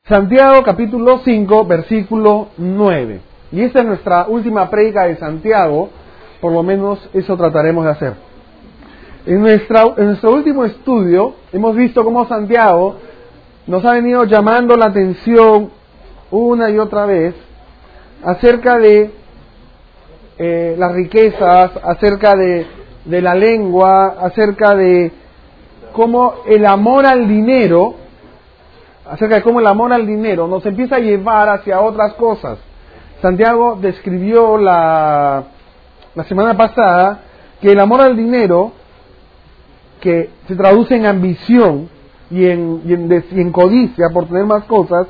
Santiago capítulo 5, versículo 9. Y esta es nuestra última prédica de Santiago, por lo menos eso trataremos de hacer. En nuestro último estudio hemos visto cómo Santiago nos ha venido llamando la atención una y otra vez acerca de las riquezas, acerca de la lengua, acerca de cómo el amor al dinero nos empieza a llevar hacia otras cosas. Santiago describió la semana pasada que el amor al dinero, que se traduce en ambición y en codicia por tener más cosas,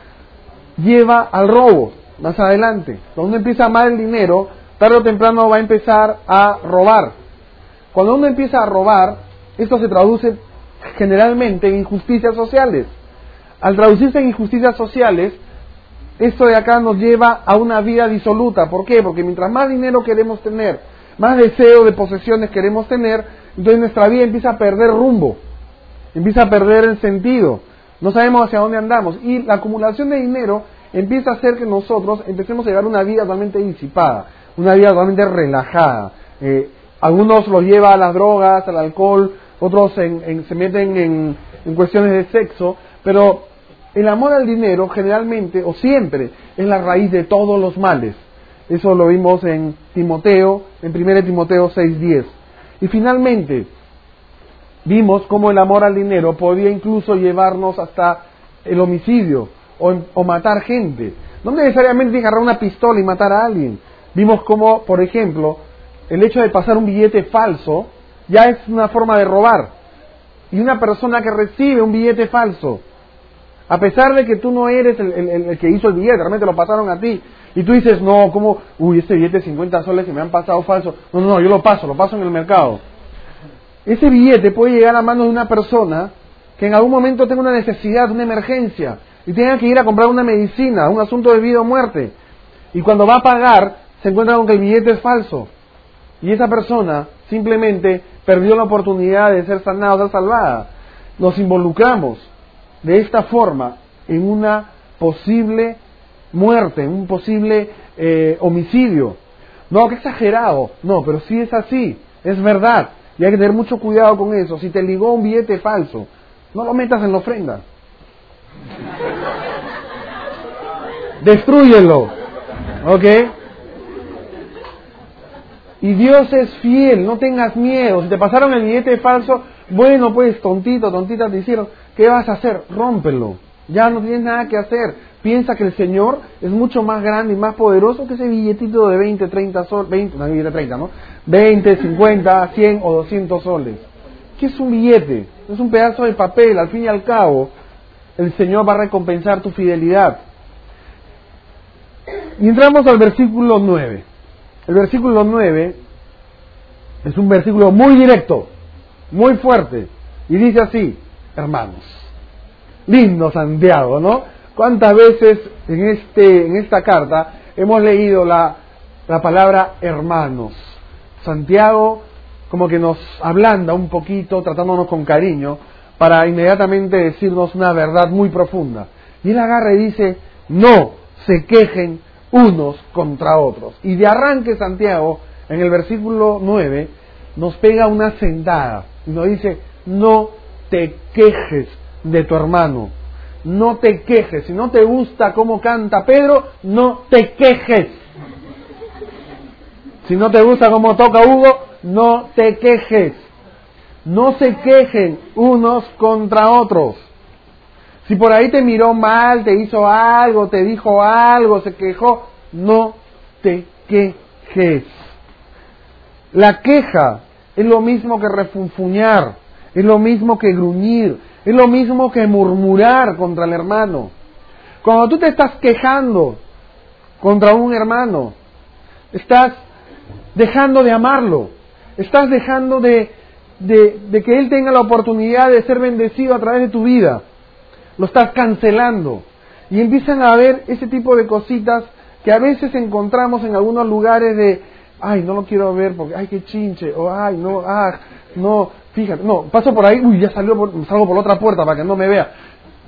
lleva al robo más adelante. Cuando uno empieza a amar el dinero, tarde o temprano va a empezar a robar. Cuando uno empieza a robar, esto se traduce generalmente en injusticias sociales. Al traducirse en injusticias sociales, esto de acá nos lleva a una vida disoluta. ¿Por qué? Porque mientras más dinero queremos tener, más deseo de posesiones queremos tener, entonces nuestra vida empieza a perder rumbo, empieza a perder el sentido, no sabemos hacia dónde andamos, y la acumulación de dinero empieza a hacer que nosotros empecemos a llevar una vida totalmente disipada, una vida totalmente relajada. Algunos los lleva a las drogas, al alcohol, otros se meten en cuestiones de sexo, pero el amor al dinero generalmente o siempre es la raíz de todos los males. Eso lo vimos en Timoteo, en 1 Timoteo 6:10. Y finalmente vimos cómo el amor al dinero podía incluso llevarnos hasta el homicidio o matar gente. No necesariamente agarrar una pistola y matar a alguien. Vimos cómo, por ejemplo, el hecho de pasar un billete falso ya es una forma de robar. Y una persona que recibe un billete falso, a pesar de que tú no eres el que hizo el billete, realmente lo pasaron a ti, y tú dices, no, ¿cómo? Este billete de 50 soles que me han pasado falso. No, yo lo paso en el mercado. Ese billete puede llegar a manos de una persona que en algún momento tenga una necesidad, una emergencia, y tenga que ir a comprar una medicina, un asunto de vida o muerte. Y cuando va a pagar, se encuentra con que el billete es falso. Y esa persona simplemente perdió la oportunidad de ser sanada, ser salvada. Nos involucramos de esta forma en una posible muerte, en un posible homicidio. No, qué exagerado. No, pero sí es así, es verdad. Y hay que tener mucho cuidado con eso. Si te ligó un billete falso, no lo metas en la ofrenda. Destrúyelo. ¿Ok? Y Dios es fiel, no tengas miedo. Si te pasaron el billete falso, bueno, pues tontita te hicieron. ¿Qué vas a hacer? Rómpelo. Ya no tienes nada que hacer. Piensa que el Señor es mucho más grande y más poderoso que ese billetito de 20, 30 soles, 20, 50, 100 o 200 soles. ¿Qué es un billete? Es un pedazo de papel. Al fin y al cabo, el Señor va a recompensar tu fidelidad. Y entramos al versículo 9. El versículo 9 es un versículo muy directo, muy fuerte, y dice así: hermanos. Lindo Santiago, ¿no? ¿Cuántas veces en esta carta hemos leído la palabra hermanos? Santiago como que nos ablanda un poquito, tratándonos con cariño, para inmediatamente decirnos una verdad muy profunda. Y él agarra y dice: no se quejen unos contra otros. Y de arranque Santiago, en el versículo 9, nos pega una sentada y nos dice: no te quejes de tu hermano, no te quejes. Si no te gusta cómo canta Pedro, no te quejes. Si no te gusta cómo toca Hugo, no te quejes. No se quejen unos contra otros. Si por ahí te miró mal, te hizo algo, te dijo algo, se quejó, no te quejes. La queja es lo mismo que refunfuñar, es lo mismo que gruñir, es lo mismo que murmurar contra el hermano. Cuando tú te estás quejando contra un hermano, estás dejando de amarlo, estás dejando de que él tenga la oportunidad de ser bendecido a través de tu vida. Lo estás cancelando. Y empiezan a haber ese tipo de cositas que a veces encontramos en algunos lugares de: ay, no lo quiero ver porque, ay, qué chinche, o ay, no, no, fíjate, no, paso por ahí, uy, ya salgo por la otra puerta para que no me vea.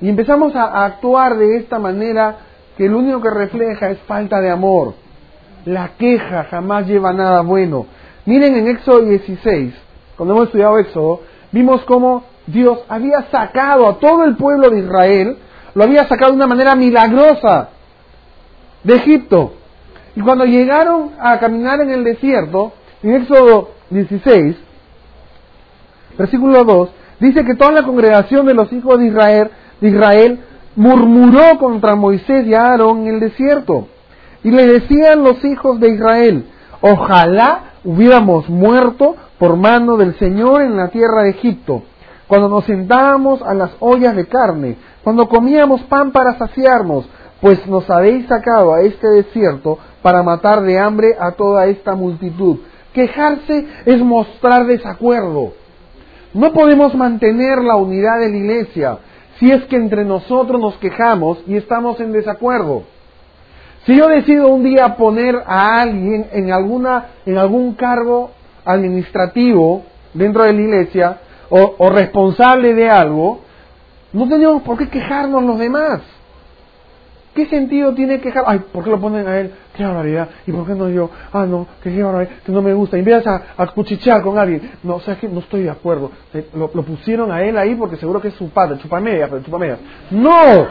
Y empezamos a actuar de esta manera que lo único que refleja es falta de amor. La queja jamás lleva a nada bueno. Miren en Éxodo 16, cuando hemos estudiado Éxodo, vimos cómo Dios había sacado a todo el pueblo de Israel, lo había sacado de una manera milagrosa de Egipto. Y cuando llegaron a caminar en el desierto, en Éxodo 16, versículo 2, dice que toda la congregación de los hijos de Israel murmuró contra Moisés y Aarón en el desierto. Y le decían los hijos de Israel: ojalá hubiéramos muerto por mano del Señor en la tierra de Egipto, cuando nos sentábamos a las ollas de carne, cuando comíamos pan para saciarnos, pues nos habéis sacado a este desierto para matar de hambre a toda esta multitud. Quejarse es mostrar desacuerdo. No podemos mantener la unidad de la iglesia si es que entre nosotros nos quejamos y estamos en desacuerdo. Si yo decido un día poner a alguien en algún cargo administrativo dentro de la iglesia o responsable de algo, no tenemos por qué quejarnos los demás. ¿Qué sentido tiene quejar? Ay, ¿por qué lo ponen a él? ¡Qué barbaridad! ¿Y por qué no yo? Ah, no, que qué barbaridad, que no me gusta. Y empiezas a cuchichear con alguien. No, o sea, que no estoy de acuerdo. Lo pusieron a él ahí porque seguro que es su padre. Chupamedias, pero chupamedias. ¡No!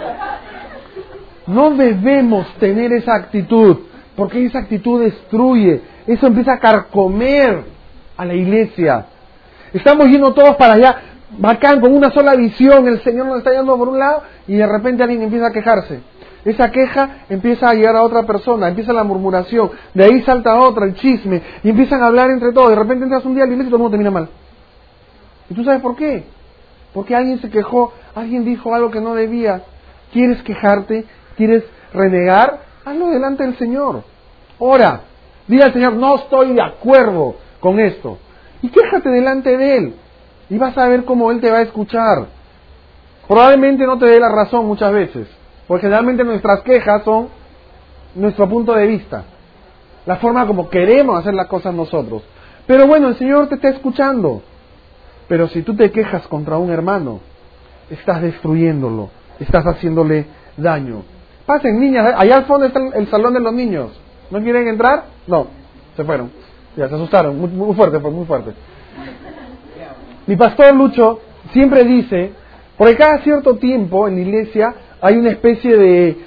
No debemos tener esa actitud, porque esa actitud destruye. Eso empieza a carcomer a la iglesia. Estamos yendo todos para allá, bacán, con una sola visión. El Señor nos está llevando por un lado y de repente alguien empieza a quejarse. Esa queja empieza a llegar a otra persona, empieza la murmuración, de ahí salta otra, el chisme, y empiezan a hablar entre todos. De repente entras un día a la iglesia y todo el mundo termina mal. ¿Y tú sabes por qué? Porque alguien se quejó, alguien dijo algo que no debía. ¿Quieres quejarte? ¿Quieres renegar? Hazlo delante del Señor. Ora, dile al Señor: no estoy de acuerdo con esto. Y quéjate delante de Él. Y vas a ver cómo Él te va a escuchar. Probablemente no te dé la razón muchas veces, porque generalmente nuestras quejas son nuestro punto de vista, la forma como queremos hacer las cosas nosotros. Pero bueno, el Señor te está escuchando. Pero si tú te quejas contra un hermano, estás destruyéndolo, estás haciéndole daño. Pasen, niñas, allá al fondo está el salón de los niños. ¿No quieren entrar? No, se fueron. Ya se asustaron, muy fuerte, muy fuerte. Mi pastor Lucho siempre dice, porque cada cierto tiempo en la iglesia hay una especie de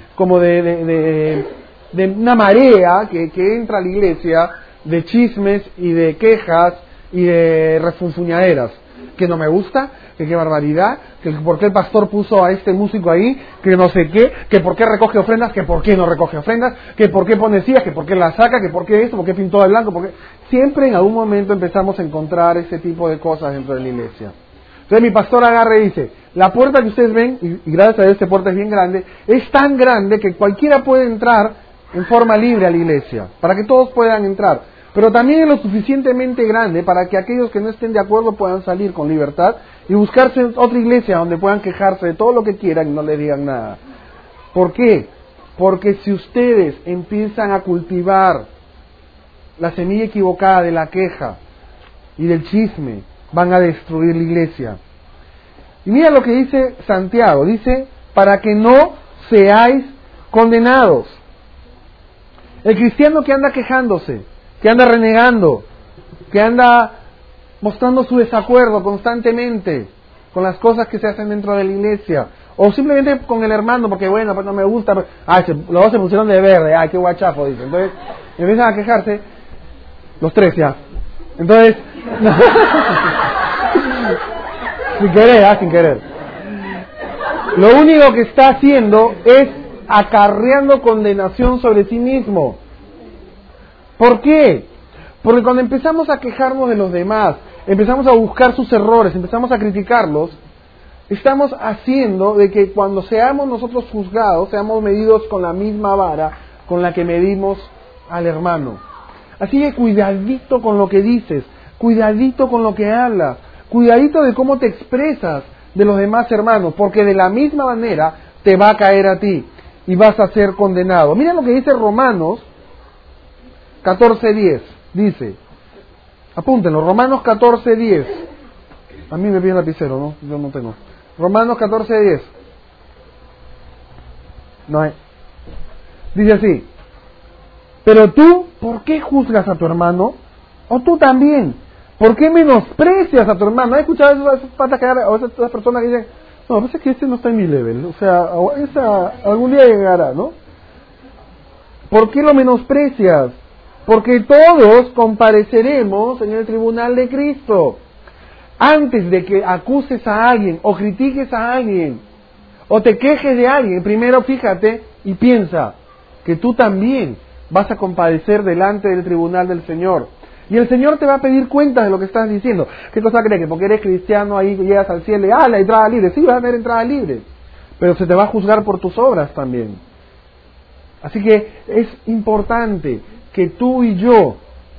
una marea que entra a la iglesia de chismes y de quejas y de refunfuñaderas. Que no me gusta, que qué barbaridad, que por qué el pastor puso a este músico ahí, que no sé qué, que por qué recoge ofrendas, que por qué no recoge ofrendas, que por qué pone sillas, que por qué la saca, que por qué esto, por qué pintó de blanco, porque siempre en algún momento empezamos a encontrar ese tipo de cosas dentro de la iglesia. Entonces mi pastor agarra y dice: la puerta que ustedes ven, y gracias a Dios esta puerta es bien grande, es tan grande que cualquiera puede entrar en forma libre a la iglesia, para que todos puedan entrar. Pero también es lo suficientemente grande para que aquellos que no estén de acuerdo puedan salir con libertad y buscarse otra iglesia donde puedan quejarse de todo lo que quieran y no le digan nada. ¿Por qué? Porque si ustedes empiezan a cultivar la semilla equivocada de la queja y del chisme, van a destruir la iglesia. Y mira lo que dice Santiago, dice: para que no seáis condenados. El cristiano que anda quejándose, que anda renegando, que anda mostrando su desacuerdo constantemente con las cosas que se hacen dentro de la iglesia, o simplemente con el hermano, porque bueno, pues no me gusta, los dos se pusieron de verde, ay, qué guachafo, dice. Entonces empiezan a quejarse, los tres ya. Entonces, sin querer, sin querer. Lo único que está haciendo es acarreando condenación sobre sí mismo. ¿Por qué? Porque cuando empezamos a quejarnos de los demás, empezamos a buscar sus errores, empezamos a criticarlos, estamos haciendo de que cuando seamos nosotros juzgados, seamos medidos con la misma vara con la que medimos al hermano. Así que cuidadito con lo que dices, cuidadito con lo que hablas, cuidadito de cómo te expresas de los demás hermanos, porque de la misma manera te va a caer a ti y vas a ser condenado. Mira lo que dice Romanos 14:10, dice, apúntenlo, Romanos 14:10. A mí me pide el lapicero, ¿no? Yo no tengo. Romanos 14:10. No hay. Dice así: pero tú, ¿por qué juzgas a tu hermano? O tú también, ¿por qué menosprecias a tu hermano? ¿Has escuchado esas patas que o esas personas que dicen, no, pues es que este no está en mi level, o sea, algún día llegará, ¿no? ¿Por qué lo menosprecias? Porque todos compareceremos en el tribunal de Cristo. Antes de que acuses a alguien, o critiques a alguien, o te quejes de alguien, primero fíjate y piensa que tú también vas a comparecer delante del tribunal del Señor. Y el Señor te va a pedir cuentas de lo que estás diciendo. ¿Qué cosa crees? Que porque eres cristiano ahí llegas al cielo y la entrada libre. Sí, vas a tener entrada libre. Pero se te va a juzgar por tus obras también. Así que es importante que tú y yo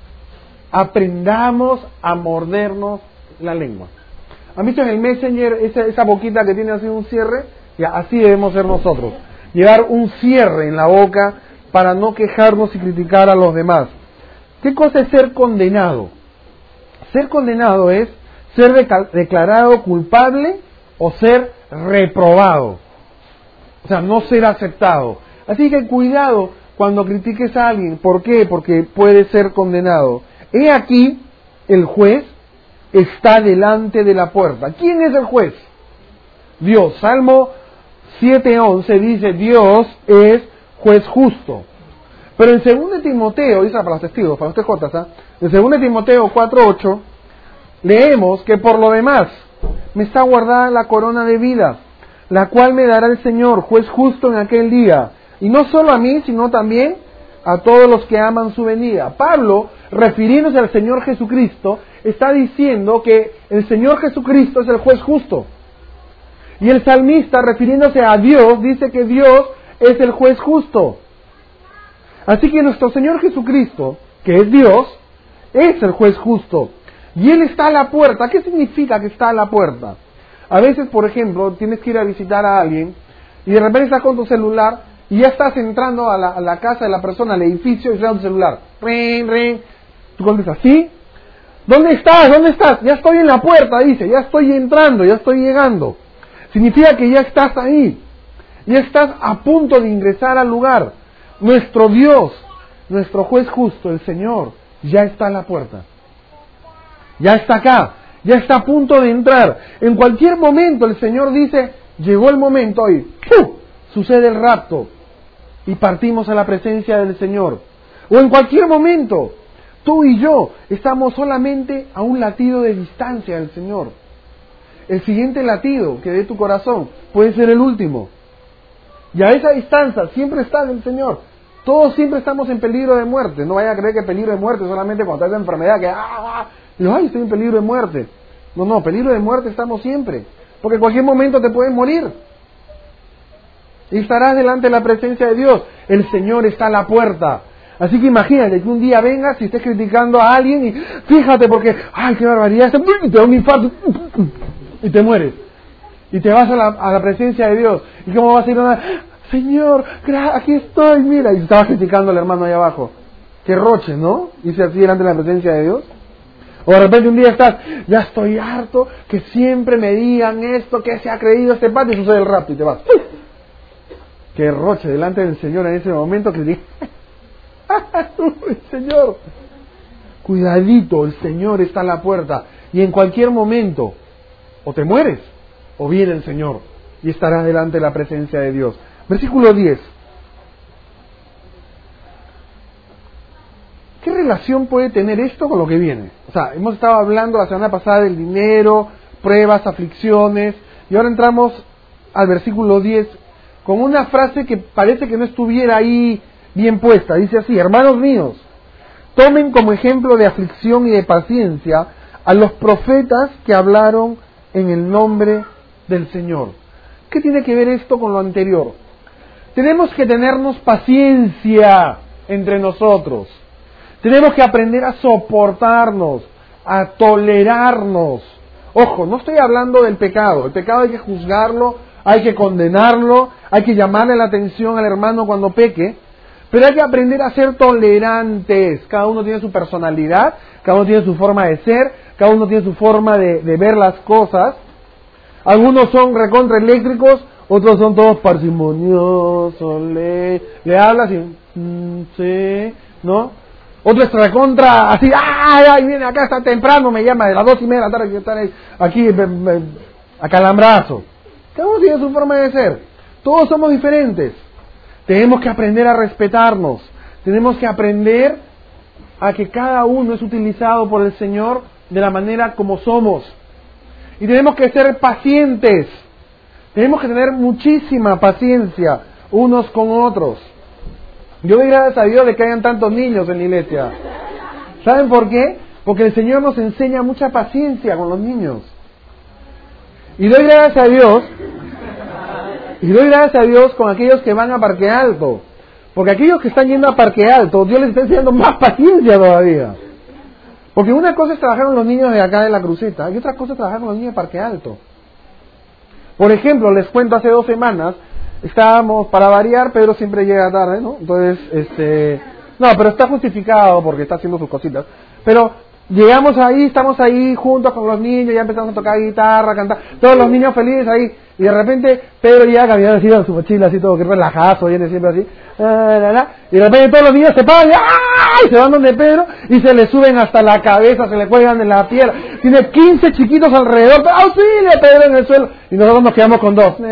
aprendamos a mordernos la lengua. ¿Han visto en el Messenger esa boquita que tiene así un cierre? Ya, así debemos ser nosotros. Llevar un cierre en la boca para no quejarnos y criticar a los demás. ¿Qué cosa es ser condenado? Ser condenado es ser declarado culpable o ser reprobado. O sea, no ser aceptado. Así que cuidado cuando critiques a alguien. ¿Por qué? Porque puede ser condenado. He aquí, el juez está delante de la puerta. ¿Quién es el juez? Dios. Salmo 7:11 dice, Dios es juez justo. Pero en 2 Timoteo, dice para los testigos, para los TJ, ¿eh? En 2 Timoteo 4:8, leemos que por lo demás me está guardada la corona de vida, la cual me dará el Señor, juez justo en aquel día. Y no solo a mí, sino también a todos los que aman su venida. Pablo, refiriéndose al Señor Jesucristo, está diciendo que el Señor Jesucristo es el juez justo. Y el salmista, refiriéndose a Dios, dice que Dios es el juez justo. Así que nuestro Señor Jesucristo, que es Dios, es el juez justo. Y Él está a la puerta. ¿Qué significa que está a la puerta? A veces, por ejemplo, tienes que ir a visitar a alguien y de repente estás con tu celular y ya estás entrando a la casa de la persona, al edificio, y está tu celular. Ring, ring. Tú contestas, ¿sí? ¿Dónde estás? ¿Dónde estás? Ya estoy en la puerta, dice. Ya estoy entrando, ya estoy llegando. Significa que ya estás ahí. Ya estás a punto de ingresar al lugar. Nuestro Dios, nuestro juez justo, el Señor, ya está a la puerta. Ya está acá, ya está a punto de entrar. En cualquier momento el Señor dice, llegó el momento y ¡pum!, sucede el rapto y partimos a la presencia del Señor. O en cualquier momento, tú y yo estamos solamente a un latido de distancia del Señor. El siguiente latido que dé tu corazón puede ser el último. Y a esa distancia siempre está el Señor. Todos siempre estamos en peligro de muerte. No vaya a creer que peligro de muerte solamente cuando estás en enfermedad, que ay, estoy en peligro de muerte. No, peligro de muerte estamos siempre. Porque en cualquier momento te puedes morir. Y estarás delante de la presencia de Dios. El Señor está a la puerta. Así que imagínate que un día vengas y estés criticando a alguien y fíjate porque, ay, qué barbaridad, y te da un infarto y te mueres. Y te vas a la presencia de Dios. ¿Y cómo vas a ir a Señor, aquí estoy, mira? Y estaba criticando al hermano ahí abajo. Qué roche, ¿no? Dice así delante de la presencia de Dios. O de repente un día estás, ya estoy harto, que siempre me digan esto, que se ha creído este padre, y sucede el rapto y te vas. Qué roche delante del Señor en ese momento que dice, Señor, cuidadito, el Señor está a la puerta. Y en cualquier momento, o te mueres, o viene el Señor, y estarás delante de la presencia de Dios. Versículo 10. ¿Qué relación puede tener esto con lo que viene? O sea, hemos estado hablando la semana pasada del dinero, pruebas, aflicciones, y ahora entramos al versículo 10 con una frase que parece que no estuviera ahí bien puesta. Dice así: hermanos míos, tomen como ejemplo de aflicción y de paciencia a los profetas que hablaron en el nombre del Señor. ¿Qué tiene que ver esto con lo anterior? Tenemos que tenernos paciencia entre nosotros. Tenemos que aprender a soportarnos, a tolerarnos. Ojo, no estoy hablando del pecado. El pecado hay que juzgarlo, hay que condenarlo, hay que llamarle la atención al hermano cuando peque. Pero hay que aprender a ser tolerantes. Cada uno tiene su personalidad, cada uno tiene su forma de ser, cada uno tiene su forma de ver las cosas. Algunos son recontra eléctricos, Otros son todos parsimoniosos, le hablas y sí, ¿no? Otro es recontra, así, ¡ay, viene acá, está temprano, me llama de las 2:30 de la tarde que están aquí, acalambrazo! Cada uno tiene su forma de ser. Todos somos diferentes. Tenemos que aprender a respetarnos. Tenemos que aprender a que cada uno es utilizado por el Señor de la manera como somos. Y tenemos que ser pacientes. Tenemos que tener muchísima paciencia unos con otros. Yo doy gracias a Dios de que hayan tantos niños en la iglesia. ¿Saben por qué? Porque el Señor nos enseña mucha paciencia con los niños. Y doy gracias a Dios con aquellos que van a Parque Alto. Porque aquellos que están yendo a Parque Alto, Dios les está enseñando más paciencia todavía. Porque una cosa es trabajar con los niños de acá de la Cruceta, y otra cosa es trabajar con los niños de Parque Alto. Por ejemplo, les cuento, hace 2 semanas, estábamos, para variar, Pedro siempre llega tarde, ¿no? Entonces, no, pero está justificado porque está haciendo sus cositas. Pero llegamos ahí, estamos ahí juntos con los niños, ya empezamos a tocar guitarra, cantar, todos los niños felices ahí, y de repente Pedro llega caminando así con su mochila, así todo que relajado, viene siempre así, y de repente todos los niños se paran y se van donde Pedro y se le suben hasta la cabeza, se le cuelgan en la pierna, tiene 15 chiquitos alrededor, ¡auxilio! Pedro en el suelo, y nosotros nos quedamos con 2.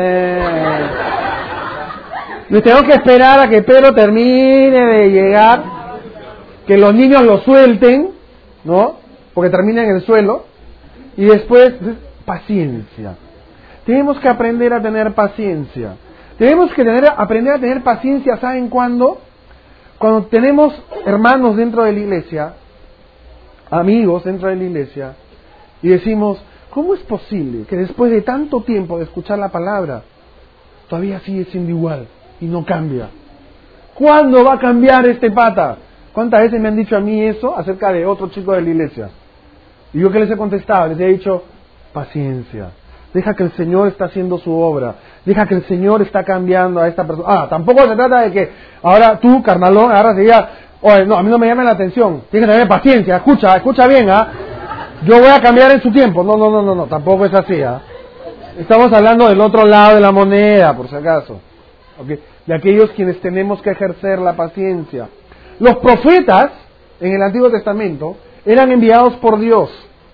Y tengo que esperar a que Pedro termine de llegar, que los niños lo suelten, ¿no? Porque termina en el suelo, y después, paciencia. Tenemos que aprender a tener paciencia. Tenemos que aprender a tener paciencia, ¿saben cuándo? Cuando tenemos hermanos dentro de la iglesia, amigos dentro de la iglesia, y decimos, ¿cómo es posible que después de tanto tiempo de escuchar la palabra, todavía sigue siendo igual y no cambia? ¿Cuándo va a cambiar este pata? ¿Cuántas veces me han dicho a mí eso acerca de otro chico de la iglesia? Y yo, ¿qué les he contestado? Les he dicho, paciencia. Deja que el Señor está haciendo su obra. Deja que el Señor está cambiando a esta persona. Tampoco se trata de que ahora tú, carnalón, agarras y digas, oye, no, a mí no me llama la atención. Tienes que tener paciencia. Escucha bien, Yo voy a cambiar en su tiempo. No, tampoco es así, Estamos hablando del otro lado de la moneda, por si acaso. ¿Okay? De aquellos quienes tenemos que ejercer la paciencia. Los profetas, en el Antiguo Testamento, eran enviados por Dios.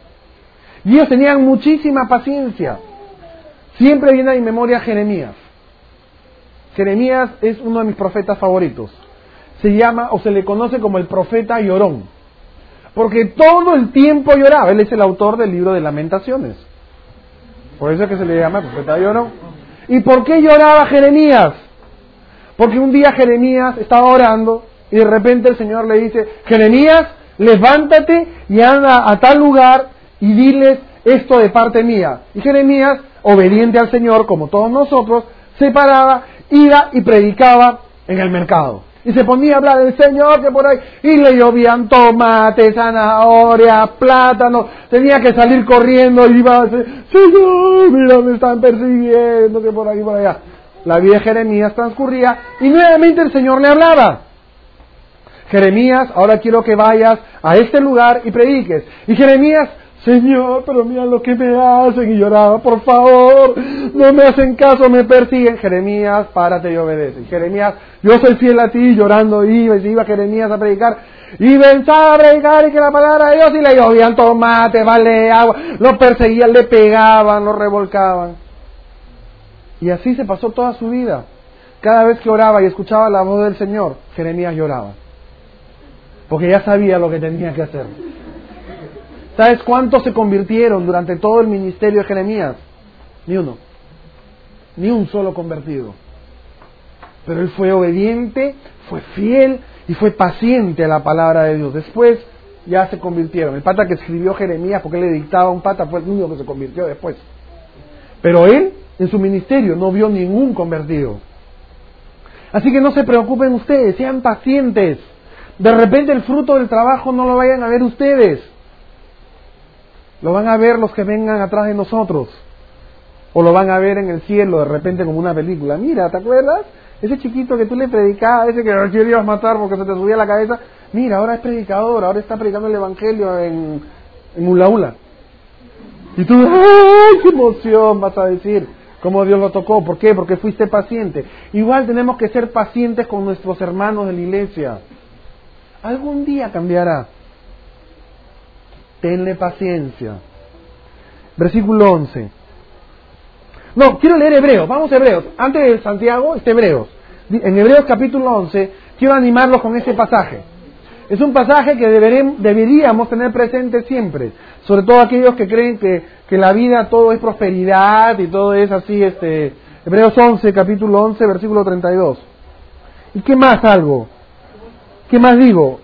Y ellos tenían muchísima paciencia. Siempre viene a mi memoria Jeremías. Jeremías es uno de mis profetas favoritos. Se llama, o se le conoce como el profeta llorón. Porque todo el tiempo lloraba. Él es el autor del libro de Lamentaciones. Por eso es que se le llama profeta llorón. ¿Y por qué lloraba Jeremías? Porque un día Jeremías estaba orando y de repente el Señor le dice, Jeremías, levántate y anda a tal lugar y diles esto de parte mía. Y Jeremías, obediente al Señor, como todos nosotros, se paraba, iba y predicaba en el mercado. Y se ponía a hablar del Señor que por ahí, y le llovían tomates, zanahorias, plátanos, tenía que salir corriendo y iba a decir, Señor, mira, me están persiguiendo, que por aquí, por allá. La vida de Jeremías transcurría y nuevamente el Señor le hablaba. Jeremías, ahora quiero que vayas a este lugar y prediques. Y Jeremías, Señor, pero mira lo que me hacen, y lloraba, por favor, no me hacen caso, me persiguen. Jeremías, párate y obedece. Y Jeremías, yo soy fiel a ti, llorando iba Jeremías a predicar, y pensaba a predicar y que la palabra de Dios, y le llovían tomate, vale, agua, lo perseguían, le pegaban, lo revolcaban. Y así se pasó toda su vida. Cada vez que oraba y escuchaba la voz del Señor, Jeremías lloraba. Porque ya sabía lo que tenía que hacer. ¿Sabes cuántos se convirtieron durante todo el ministerio de Jeremías? Ni uno. Ni un solo convertido. Pero él fue obediente, fue fiel y fue paciente a la palabra de Dios. Después ya se convirtieron. El pata que escribió Jeremías, porque él le dictaba a un pata, fue el único que se convirtió después. Pero él, en su ministerio, no vio ningún convertido. Así que no se preocupen ustedes, sean pacientes. De repente el fruto del trabajo no lo vayan a ver ustedes. Lo van a ver los que vengan atrás de nosotros. O lo van a ver en el cielo de repente como una película. Mira, ¿te acuerdas? Ese chiquito que tú le predicabas, ese que querías matar porque se te subía a la cabeza. Mira, ahora es predicador, ahora está predicando el evangelio en Ula Ula. Y tú, ¡ay, qué emoción! Vas a decir, cómo Dios lo tocó. ¿Por qué? Porque fuiste paciente. Igual tenemos que ser pacientes con nuestros hermanos de la iglesia. Algún día cambiará. Tenle paciencia. Versículo 11. No, quiero leer Hebreos. Vamos a Hebreos. Antes de Santiago, Hebreos. En Hebreos capítulo 11, quiero animarlos con este pasaje. Es un pasaje que deberíamos tener presente siempre. Sobre todo aquellos que creen que la vida todo es prosperidad y todo es así. Hebreos 11, capítulo 11, versículo 32. ¿Y qué más algo? ¿Qué más digo?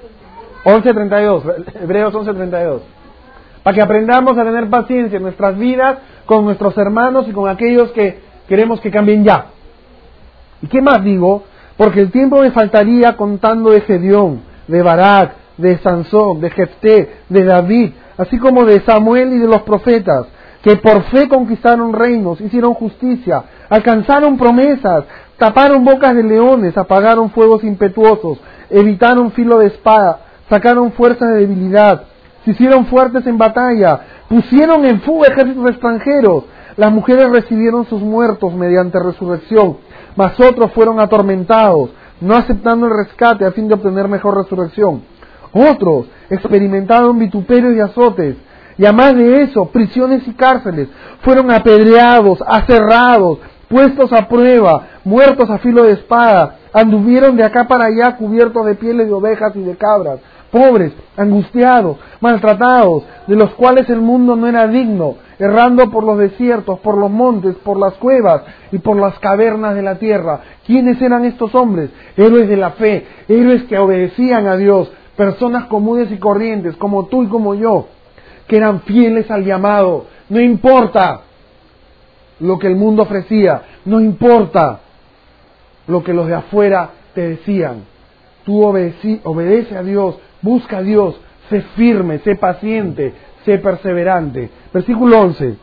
11:32, Hebreos 11:32. Para que aprendamos a tener paciencia en nuestras vidas con nuestros hermanos y con aquellos que queremos que cambien ya. ¿Y qué más digo? Porque el tiempo me faltaría contando de Gedeón, de Barak, de Sansón, de Jefté, de David, así como de Samuel y de los profetas, que por fe conquistaron reinos, hicieron justicia, alcanzaron promesas, taparon bocas de leones, apagaron fuegos impetuosos, evitaron filo de espada, sacaron fuerza de debilidad, se hicieron fuertes en batalla, pusieron en fuga ejércitos extranjeros, las mujeres recibieron sus muertos mediante resurrección, mas otros fueron atormentados, no aceptando el rescate a fin de obtener mejor resurrección. Otros experimentaron vituperios y azotes, y además de eso, prisiones y cárceles, fueron apedreados, aserrados, puestos a prueba, muertos a filo de espada, anduvieron de acá para allá cubiertos de pieles de ovejas y de cabras, pobres, angustiados, maltratados, de los cuales el mundo no era digno, errando por los desiertos, por los montes, por las cuevas y por las cavernas de la tierra. ¿Quiénes eran estos hombres? Héroes de la fe, héroes que obedecían a Dios, personas comunes y corrientes, como tú y como yo, que eran fieles al llamado. No importa lo que el mundo ofrecía, no importa lo que los de afuera te decían. Tú obedece a Dios, busca a Dios, sé firme, sé paciente, sé perseverante. Versículo 11.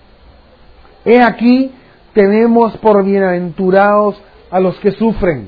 He aquí, tenemos por bienaventurados a los que sufren.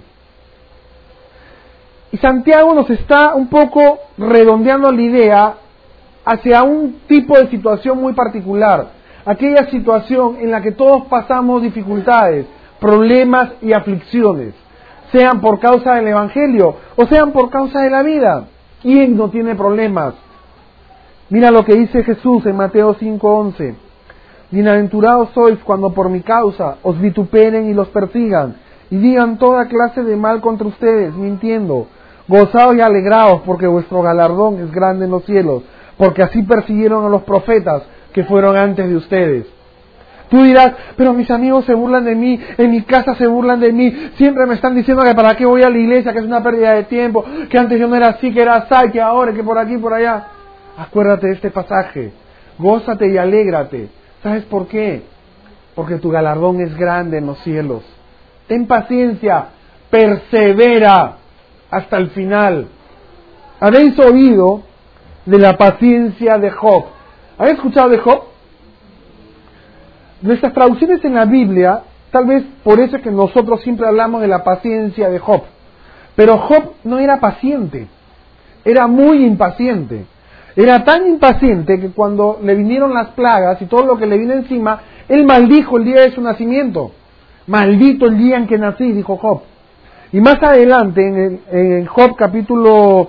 Y Santiago nos está un poco redondeando la idea hacia un tipo de situación muy particular. Aquella situación en la que todos pasamos dificultades, problemas y aflicciones, sean por causa del Evangelio o sean por causa de la vida. ¿Quién no tiene problemas? Mira lo que dice Jesús en Mateo 5:11. Bienaventurados sois cuando por mi causa os vituperen y los persigan, y digan toda clase de mal contra ustedes, mintiendo. Gozaos y alegraos, porque vuestro galardón es grande en los cielos, porque así persiguieron a los profetas que fueron antes de ustedes. Tú dirás, pero mis amigos se burlan de mí, en mi casa se burlan de mí, siempre me están diciendo que para qué voy a la iglesia, que es una pérdida de tiempo, que antes yo no era así, que era así, que ahora, que por aquí y por allá. Acuérdate de este pasaje, gózate y alégrate. ¿Sabes por qué? Porque tu galardón es grande en los cielos. Ten paciencia, persevera hasta el final. ¿Habéis oído de la paciencia de Job? ¿Habéis escuchado de Job? Nuestras traducciones en la Biblia, tal vez por eso es que nosotros siempre hablamos de la paciencia de Job. Pero Job no era paciente, era muy impaciente. Era tan impaciente que cuando le vinieron las plagas y todo lo que le vino encima, él maldijo el día de su nacimiento. Maldito el día en que nací, dijo Job. Y más adelante, en Job capítulo...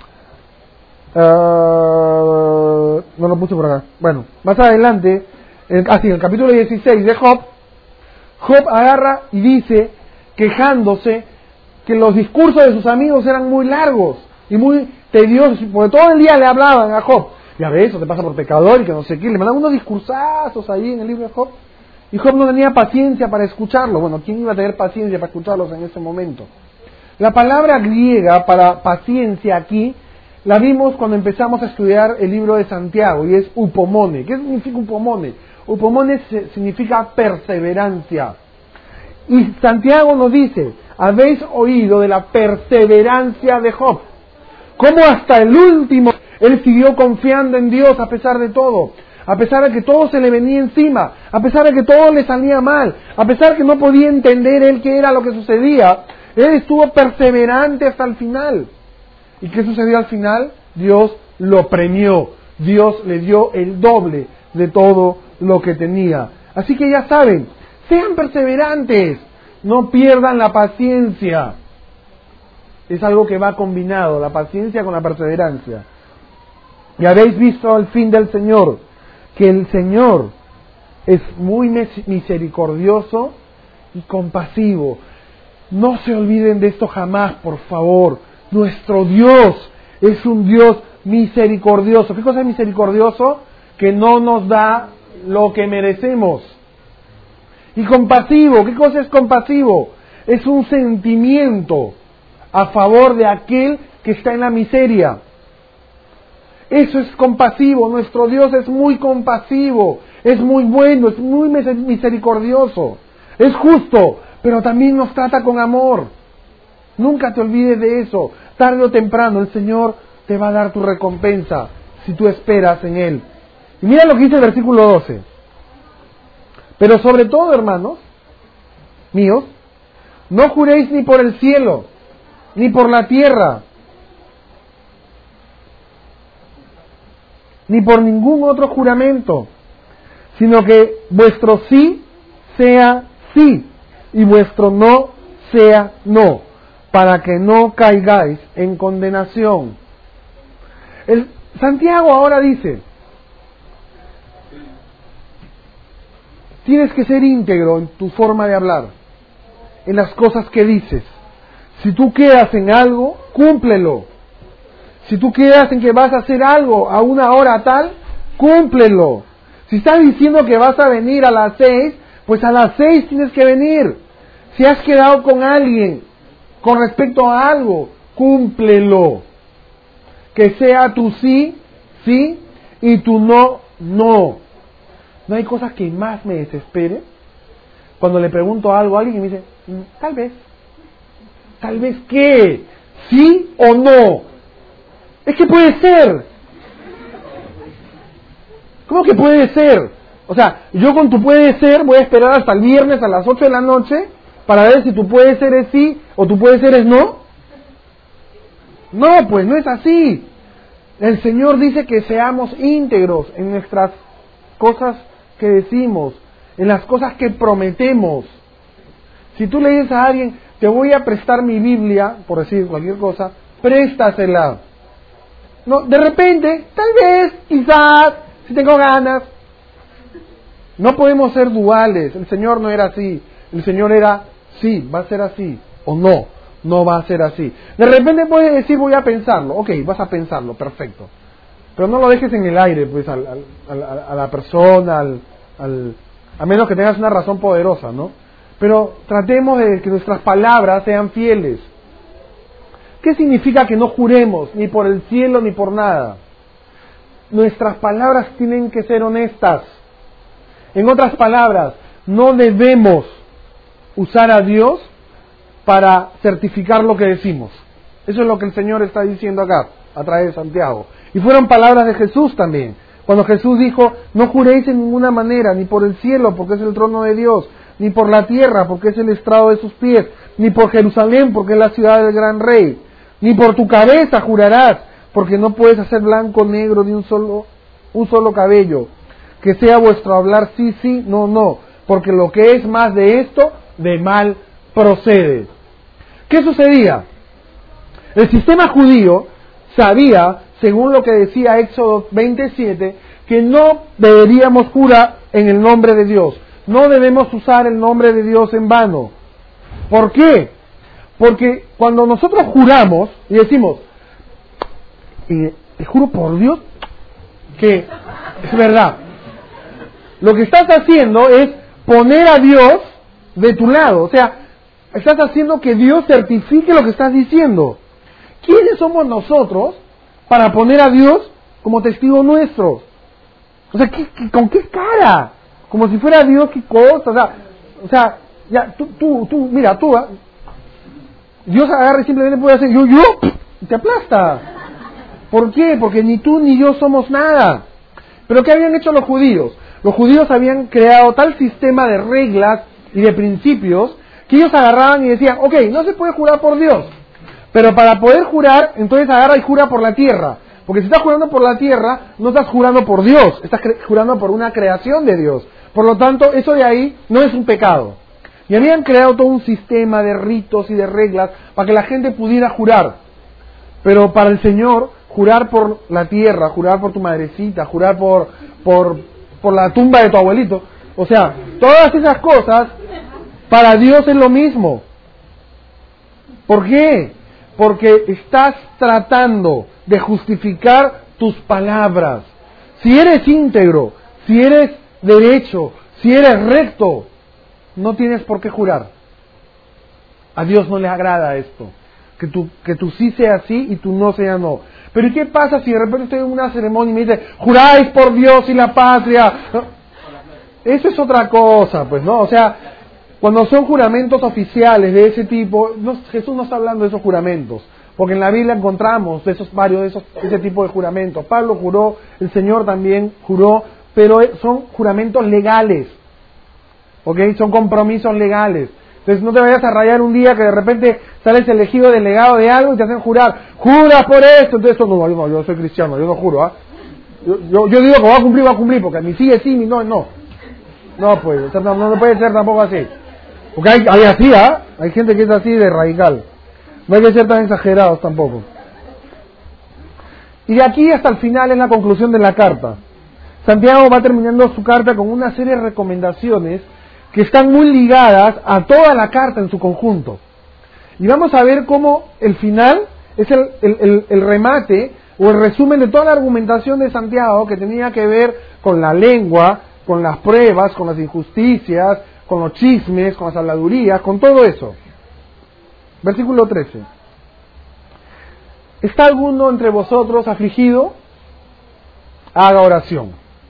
no lo puse por acá. Bueno, más adelante, en el capítulo 16 de Job, Job agarra y dice, quejándose, que los discursos de sus amigos eran muy largos y muy tediosos, porque todo el día le hablaban a Job. Ya ves, eso te pasa por pecador y que no sé qué. Le mandaban unos discursazos ahí en el libro de Job. Y Job no tenía paciencia para escucharlo. Bueno, ¿quién iba a tener paciencia para escucharlos en ese momento? La palabra griega para paciencia aquí la vimos cuando empezamos a estudiar el libro de Santiago, y es upomone. ¿Qué significa upomone? Upomone significa perseverancia. Y Santiago nos dice, habéis oído de la perseverancia de Job. Cómo hasta el último él siguió confiando en Dios a pesar de todo. A pesar de que todo se le venía encima, a pesar de que todo le salía mal, a pesar de que no podía entender él qué era lo que sucedía, él estuvo perseverante hasta el final. ¿Y qué sucedió al final? Dios lo premió, Dios le dio el doble de todo lo que tenía. Así que ya saben, Sean perseverantes, no pierdan la paciencia. Es algo que va combinado, la paciencia con la perseverancia. Y habéis visto al fin del Señor, que el Señor es muy misericordioso y compasivo. No se olviden de esto jamás, por favor. Nuestro Dios es un Dios misericordioso. ¿Qué cosa es misericordioso? Que no nos da lo que merecemos. Y compasivo, ¿qué cosa es compasivo? Es un sentimiento a favor de aquel que está en la miseria. Eso es compasivo. Nuestro Dios es muy compasivo, es muy bueno, es muy misericordioso, es justo, pero también nos trata con amor. Nunca te olvides de eso. Tarde o temprano el Señor te va a dar tu recompensa si tú esperas en Él. Y mira lo que dice el versículo 12. Pero sobre todo, hermanos míos, no juréis ni por el cielo, ni por la tierra, ni por ningún otro juramento, sino que vuestro sí sea sí, y vuestro no sea no, para que no caigáis en condenación. Santiago ahora dice, tienes que ser íntegro en tu forma de hablar, en las cosas que dices. Si tú quedas en algo, cúmplelo. Si tú quedas en que vas a hacer algo a una hora tal, cúmplelo. Si estás diciendo que vas a venir a las 6, pues a las 6 tienes que venir. Si has quedado con alguien con respecto a algo, cúmplelo. Que sea tu sí, sí, y tu no, no. No hay cosa que más me desespere cuando le pregunto algo a alguien y me dice, tal vez. ¿Tal vez qué? ¿Sí o no? Es que puede ser. ¿Cómo que puede ser? O sea, yo con tu puede ser voy a esperar hasta el viernes a las 8 de la noche para ver si tu puede ser es sí o tu puede ser es no. No, pues no es así. El Señor dice que seamos íntegros en nuestras cosas que decimos, en las cosas que prometemos. Si tú le dices a alguien, te voy a prestar mi Biblia, por decir cualquier cosa, préstasela. No, de repente, tal vez, quizás, si tengo ganas. No podemos ser duales. El Señor no era así. El Señor era, sí, va a ser así, o no, no va a ser así. De repente puedes decir, voy a pensarlo. Ok, vas a pensarlo, perfecto. Pero no lo dejes en el aire, pues, a la persona, a menos que tengas una razón poderosa, ¿no? Pero tratemos de que nuestras palabras sean fieles. ¿Qué significa que no juremos ni por el cielo ni por nada? Nuestras palabras tienen que ser honestas. En otras palabras, no debemos usar a Dios para certificar lo que decimos. Eso es lo que el Señor está diciendo acá, a través de Santiago. Y fueron palabras de Jesús también. Cuando Jesús dijo, no juréis en ninguna manera, ni por el cielo, porque es el trono de Dios, ni por la tierra, porque es el estrado de sus pies, ni por Jerusalén, porque es la ciudad del gran rey, ni por tu cabeza jurarás, porque no puedes hacer blanco o negro de un solo cabello. Que sea vuestro hablar sí, sí, no, no, porque lo que es más de esto, de mal procede. ¿Qué sucedía? El sistema judío sabía, según lo que decía Éxodo 27, que no deberíamos jurar en el nombre de Dios. No debemos usar el nombre de Dios en vano. ¿Por qué? Porque cuando nosotros juramos y decimos, te juro por Dios que es verdad, lo que estás haciendo es poner a Dios de tu lado. O sea, estás haciendo que Dios certifique lo que estás diciendo. ¿Quiénes somos nosotros para poner a Dios como testigo nuestro? O sea, ¿con qué cara? Como si fuera Dios, qué cosa. O sea, ya, mira, Dios agarra y simplemente puede hacer yo, y te aplasta. ¿Por qué? Porque ni tú ni yo somos nada. Pero ¿qué habían hecho los judíos? Los judíos habían creado tal sistema de reglas y de principios que ellos agarraban y decían, ok, no se puede jurar por Dios, pero para poder jurar, entonces agarra y jura por la tierra. Porque si estás jurando por la tierra, no estás jurando por Dios, estás jurando por una creación de Dios. Por lo tanto, eso de ahí no es un pecado. Y habían creado todo un sistema de ritos y de reglas para que la gente pudiera jurar. Pero para el Señor, jurar por la tierra, jurar por tu madrecita, jurar por la tumba de tu abuelito, o sea, todas esas cosas, para Dios es lo mismo. ¿Por qué? Porque estás tratando de justificar tus palabras. Si eres íntegro, si eres derecho, si eres recto, no tienes por qué jurar. A Dios no le agrada esto. Que tú sí sea sí y tú no sea no. Pero ¿y qué pasa si de repente estoy en una ceremonia y me dice, juráis por Dios y la patria? ¿No? Eso es otra cosa, pues, ¿no? O sea, cuando son juramentos oficiales de ese tipo, Jesús no está hablando de esos juramentos. Porque en la Biblia encontramos ese tipo de juramentos. Pablo juró, el Señor también juró, pero son juramentos legales. ¿Ok? Son compromisos legales. Entonces no te vayas a rayar un día que de repente sales elegido delegado de algo y te hacen jurar. ¡Juras por esto! Entonces no, yo soy cristiano, yo no juro, ¿ah? Yo digo que va a cumplir, porque mi sí es sí, mi no es no. No, pues, no puede ser tampoco así. Porque hay así, ¿ah? Hay gente que es así de radical. No hay que ser tan exagerados tampoco. Y de aquí hasta el final es la conclusión de la carta. Santiago va terminando su carta con una serie de recomendaciones que están muy ligadas a toda la carta en su conjunto. Y vamos a ver cómo el final es el remate o el resumen de toda la argumentación de Santiago, que tenía que ver con la lengua, con las pruebas, con las injusticias, con los chismes, con las habladurías, con todo eso. Versículo 13. ¿Está alguno entre vosotros afligido? Haga oración.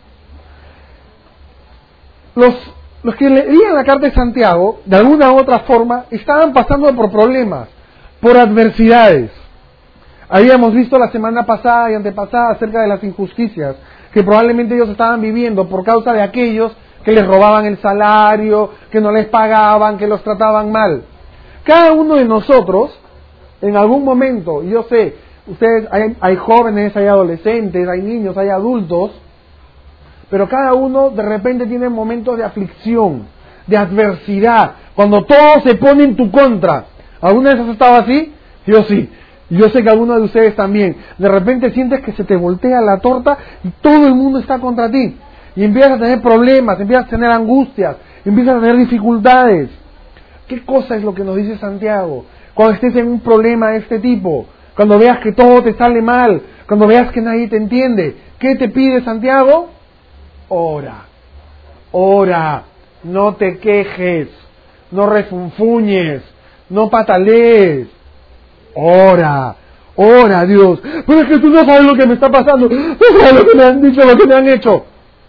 Los que leían la carta de Santiago, de alguna u otra forma, estaban pasando por problemas, por adversidades. Habíamos visto la semana pasada y antepasada acerca de las injusticias que probablemente ellos estaban viviendo por causa de aquellos que les robaban el salario, que no les pagaban, que los trataban mal. Cada uno de nosotros, en algún momento, yo sé, ustedes, hay jóvenes, hay adolescentes, hay niños, hay adultos, pero cada uno de repente tiene momentos de aflicción, de adversidad, cuando todo se pone en tu contra. ¿Alguna vez has estado así? Yo sí. Yo sé que algunos de ustedes también. De repente sientes que se te voltea la torta y todo el mundo está contra ti. Y empiezas a tener problemas, empiezas a tener angustias, empiezas a tener dificultades. ¿Qué cosa es lo que nos dice Santiago? Cuando estés en un problema de este tipo, cuando veas que todo te sale mal, cuando veas que nadie te entiende, ¿qué te pide Santiago? Ora, no te quejes, no refunfuñes, no patalees, ora Dios, pero es que tú no sabes lo que me está pasando, no sabes lo que me han dicho, lo que me han hecho.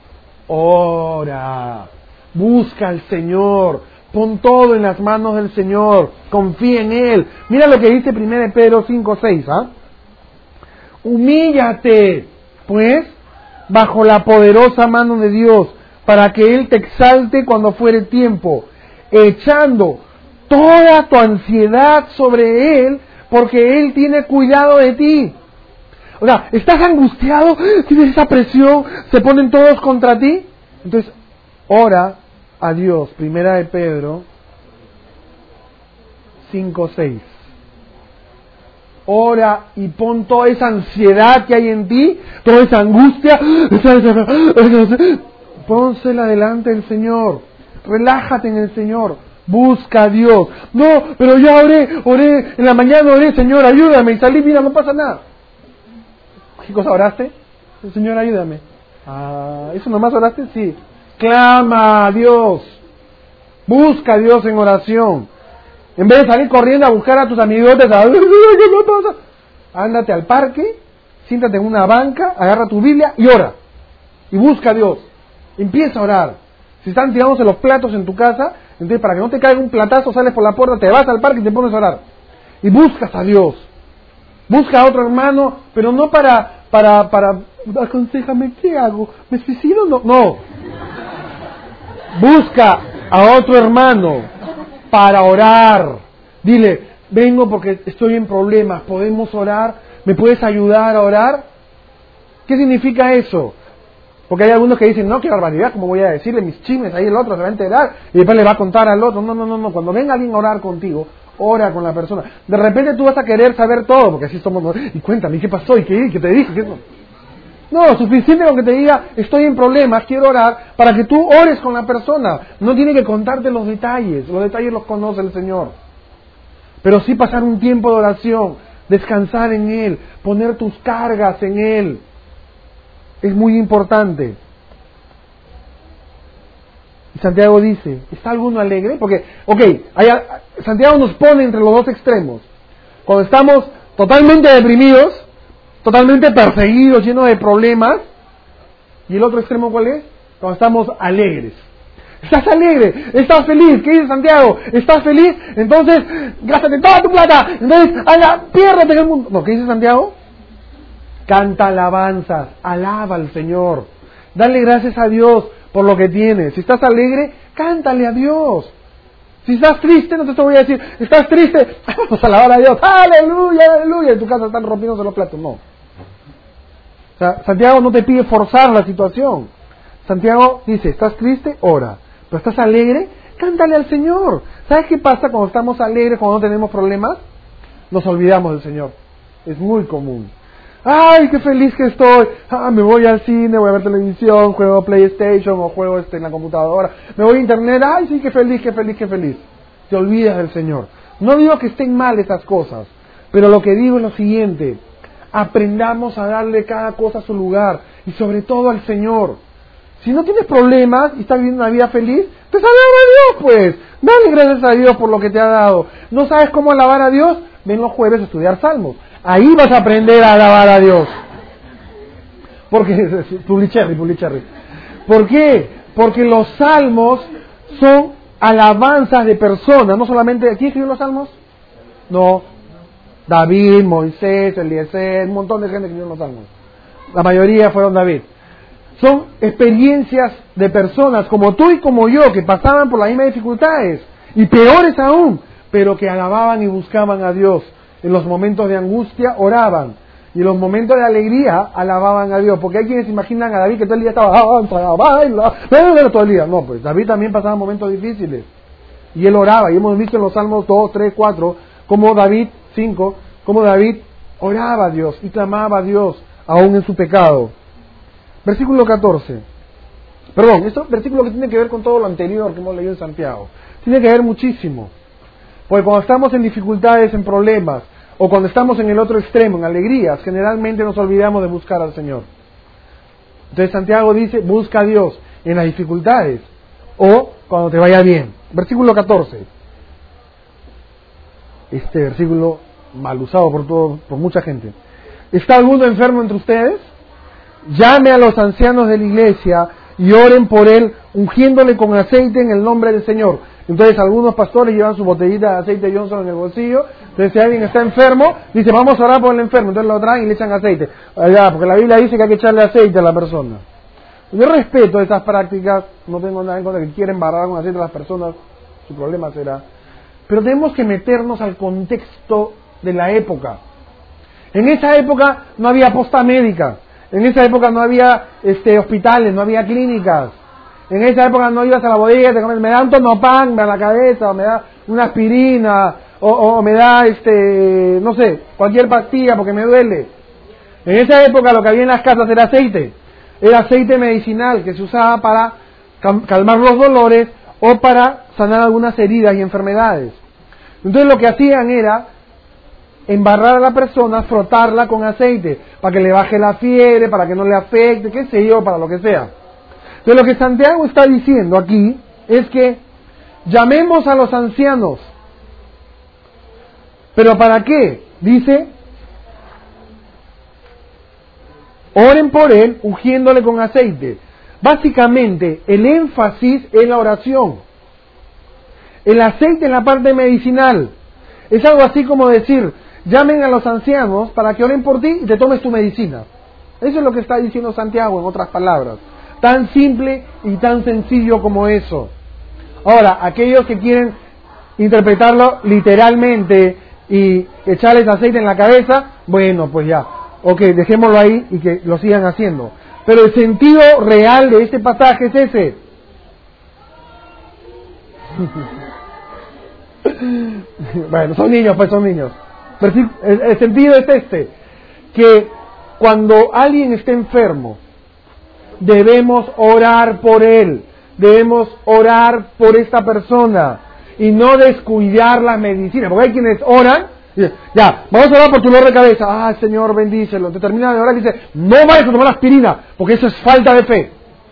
Ora, busca al Señor, pon todo en las manos del Señor, confía en Él. Mira lo que dice 1 Pedro 5:6, ¿ah? Humíllate, pues, bajo la poderosa mano de Dios, para que Él te exalte cuando fuere tiempo, echando toda tu ansiedad sobre Él, porque Él tiene cuidado de ti. O sea, ¿estás angustiado? ¿Tienes esa presión? ¿Se ponen todos contra ti? Entonces, ora a Dios. 1 Pedro 5:6. Ora y pon toda esa ansiedad que hay en ti, toda esa angustia, pónsela delante del Señor. Relájate en el Señor. Busca a Dios. No, pero ya oré, en la mañana oré, Señor, ayúdame, y salí, mira, no pasa nada. ¿Qué cosa oraste? Señor, ayúdame. ¿Eso nomás oraste? Sí. Clama a Dios. Busca a Dios en oración. En vez de salir corriendo a buscar a tus amigotes, ¿qué me pasa? Ándate al parque, siéntate en una banca, agarra tu Biblia y ora. Y busca a Dios. Empieza a orar. Si están tirándose los platos en tu casa, entonces para que no te caiga un platazo, sales por la puerta, te vas al parque y te pones a orar. Y buscas a Dios. Busca a otro hermano, pero no para aconséjame, ¿qué hago? ¿Me suicido? No. Busca a otro hermano para orar. Dile, vengo porque estoy en problemas, ¿podemos orar? ¿Me puedes ayudar a orar? ¿Qué significa eso? Porque hay algunos que dicen, no, qué barbaridad, ¿cómo voy a decirle mis chismes? Ahí el otro se va a enterar y después le va a contar al otro. No. Cuando venga alguien a orar contigo, ora con la persona. De repente tú vas a querer saber todo, porque así somos. Y cuéntame, ¿qué pasó? ¿Y qué te dije? No, suficiente con que te diga, estoy en problemas, quiero orar, para que tú ores con la persona. No tiene que contarte los detalles los conoce el Señor. Pero sí pasar un tiempo de oración, descansar en Él, poner tus cargas en Él. Es muy importante. Y Santiago dice, ¿está alguno alegre? Porque, Santiago nos pone entre los dos extremos. Cuando estamos totalmente deprimidos, totalmente perseguidos, llenos de problemas. ¿Y el otro extremo cuál es? Cuando estamos alegres. ¿Estás alegre? ¿Estás feliz? ¿Qué dice Santiago? ¿Estás feliz? Entonces, gástate toda tu plata. Entonces, piérdete en el mundo. No, ¿qué dice Santiago? Canta alabanzas, alaba al Señor. Dale gracias a Dios por lo que tienes. Si estás alegre, cántale a Dios. Si estás triste, no te voy a decir, estás triste, vamos a alabar a Dios. Aleluya, aleluya. En tu casa están rompiéndose los platos. No. O sea, Santiago no te pide forzar la situación. Santiago dice, ¿estás triste? Ora. ¿Pero estás alegre? Cántale al Señor. ¿Sabes qué pasa cuando estamos alegres, cuando no tenemos problemas? Nos olvidamos del Señor. Es muy común. ¡Ay, qué feliz que estoy! Me voy al cine, voy a ver televisión, juego PlayStation o juego en la computadora. Me voy a internet, ¡ay, sí, qué feliz! Te olvidas del Señor. No digo que estén mal esas cosas, pero lo que digo es lo siguiente. Aprendamos a darle cada cosa a su lugar y sobre todo al Señor. Si no tienes problemas y estás viviendo una vida feliz, pues alaba a Dios, pues. Dale gracias a Dios por lo que te ha dado. ¿No sabes cómo alabar a Dios? Ven los jueves a estudiar salmos. Ahí vas a aprender a alabar a Dios. Porque, publicherry. ¿Por qué? Porque los salmos son alabanzas de personas, no solamente. ¿Quién escribió los salmos? No. David, Moisés, Eliezer, un montón de gente escribió los salmos. La mayoría fueron David. Son experiencias de personas como tú y como yo, que pasaban por las mismas dificultades, y peores aún, pero que alababan y buscaban a Dios. En los momentos de angustia oraban, y en los momentos de alegría alababan a Dios. Porque hay quienes imaginan a David que todo el día estaba baila todo el día. No, pues David también pasaba momentos difíciles, y él oraba, y hemos visto en los Salmos 2, 3, 4, como David, 5, como David oraba a Dios y clamaba a Dios aún en su pecado. Versículo 14. Perdón, este versículo que tiene que ver con todo lo anterior que hemos leído en Santiago. Tiene que ver muchísimo. Porque cuando estamos en dificultades, en problemas, o cuando estamos en el otro extremo, en alegrías, generalmente nos olvidamos de buscar al Señor. Entonces Santiago dice, busca a Dios en las dificultades, o cuando te vaya bien. Versículo 14. Este versículo mal usado por mucha gente. ¿Está alguno enfermo entre ustedes? Llame a los ancianos de la iglesia y oren por él, ungiéndole con aceite en el nombre del Señor. Entonces algunos pastores llevan su botellita de aceite Johnson en el bolsillo. Entonces si alguien está enfermo, dice, vamos a orar por el enfermo. Entonces lo traen y le echan aceite. Porque la Biblia dice que hay que echarle aceite a la persona. Yo respeto estas prácticas, no tengo nada en contra de que quieren barrar con aceite a las personas, su problema será. Pero tenemos que meternos al contexto de la época. En esa época no había posta médica. En esa época no había hospitales, no había clínicas. En esa época no ibas a la bodega y te comes, me da un Tonopan a la cabeza, o me da una aspirina, o me da, no sé, cualquier pastilla porque me duele. En esa época lo que había en las casas era aceite. Era aceite medicinal que se usaba para calmar los dolores o para sanar algunas heridas y enfermedades. Entonces lo que hacían era embarrar a la persona, frotarla con aceite, para que le baje la fiebre, para que no le afecte, qué sé yo, para lo que sea. Entonces lo que Santiago está diciendo aquí es que llamemos a los ancianos. ¿Pero para qué? Dice, oren por él, ungiéndole con aceite. Básicamente, el énfasis es la oración. El aceite es la parte medicinal. Es algo así como decir, llamen a los ancianos para que oren por ti y te tomes tu medicina. Eso es lo que está diciendo Santiago, en otras palabras. Tan simple y tan sencillo como eso. Ahora, aquellos que quieren interpretarlo literalmente y echarles aceite en la cabeza, bueno, pues ya, ok, dejémoslo ahí y que lo sigan haciendo. Pero el sentido real de este pasaje es ese. Bueno, son niños, pues son niños. Pero sí, el sentido es este, que cuando alguien está enfermo, debemos orar por él, debemos orar por esta persona y no descuidar la medicina, porque hay quienes oran, y dicen, ya, vamos a orar por tu dolor de cabeza, ah, Señor, bendícelo, te termina de orar y dice, no vayas a tomar aspirina, porque eso es falta de fe.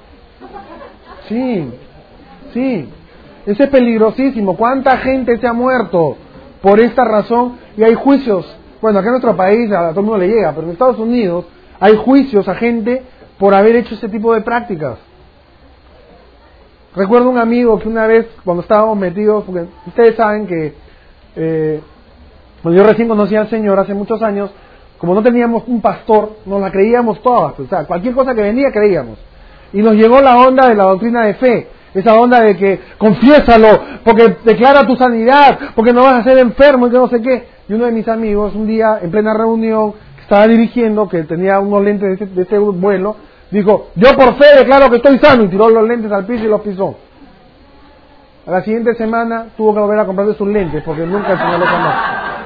Sí, eso es peligrosísimo. ¿Cuánta gente se ha muerto por esta razón? Y hay juicios, bueno, acá en nuestro país a todo el mundo le llega, pero en Estados Unidos hay juicios a gente por haber hecho ese tipo de prácticas. Recuerdo un amigo que una vez, cuando estábamos metidos, porque ustedes saben que cuando yo recién conocí al Señor hace muchos años, como no teníamos un pastor, nos la creíamos todas, o sea, cualquier cosa que venía creíamos. Y nos llegó la onda de la doctrina de fe, esa onda de que confiésalo, porque declara tu sanidad, porque no vas a ser enfermo y que no sé qué. Y uno de mis amigos, un día en plena reunión, que estaba dirigiendo, que tenía unos lentes de ese vuelo, dijo, yo por fe declaro que estoy sano, y tiró los lentes al piso y los pisó. A la siguiente semana tuvo que volver a comprarle sus lentes, porque nunca el Señor lo sanó.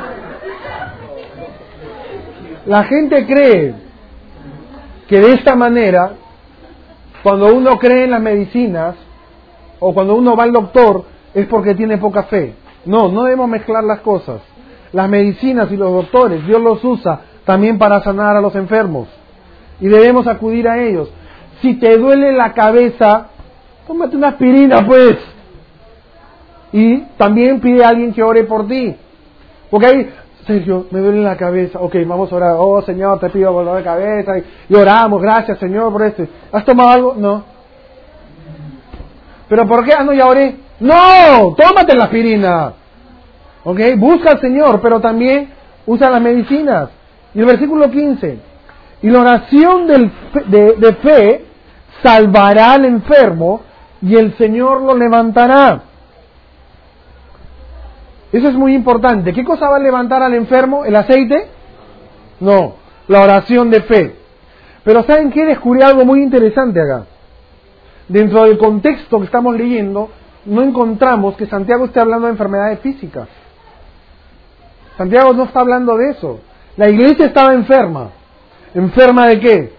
La gente cree que de esta manera, cuando uno cree en las medicinas, o cuando uno va al doctor, es porque tiene poca fe. No debemos mezclar las cosas. Las medicinas y los doctores, Dios los usa también para sanar a los enfermos. Y debemos acudir a ellos. Si te duele la cabeza, tómate una aspirina, pues. Y también pide a alguien que ore por ti. Porque ahí, Sergio, me duele la cabeza. Ok, vamos a orar. Oh, Señor, te pido dolor de cabeza. Y oramos, gracias, Señor, por esto. ¿Has tomado algo? No. ¿Pero por qué? Ah, no, ya oré. ¡No! ¡Tómate la aspirina! ¿Ok? Busca al Señor, pero también usa las medicinas. Y el versículo 15. Y la oración de fe salvará al enfermo y el Señor lo levantará. Eso es muy importante. ¿Qué cosa va a levantar al enfermo? ¿El aceite? No, la oración de fe. Pero ¿saben qué? Descubrí algo muy interesante acá. Dentro del contexto que estamos leyendo, no encontramos que Santiago esté hablando de enfermedades físicas. Santiago no está hablando de eso. La iglesia estaba enferma. ¿Enferma de qué?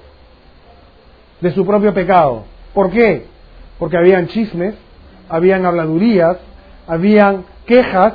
De su propio pecado. ¿Por qué? Porque habían chismes, habían habladurías, habían quejas,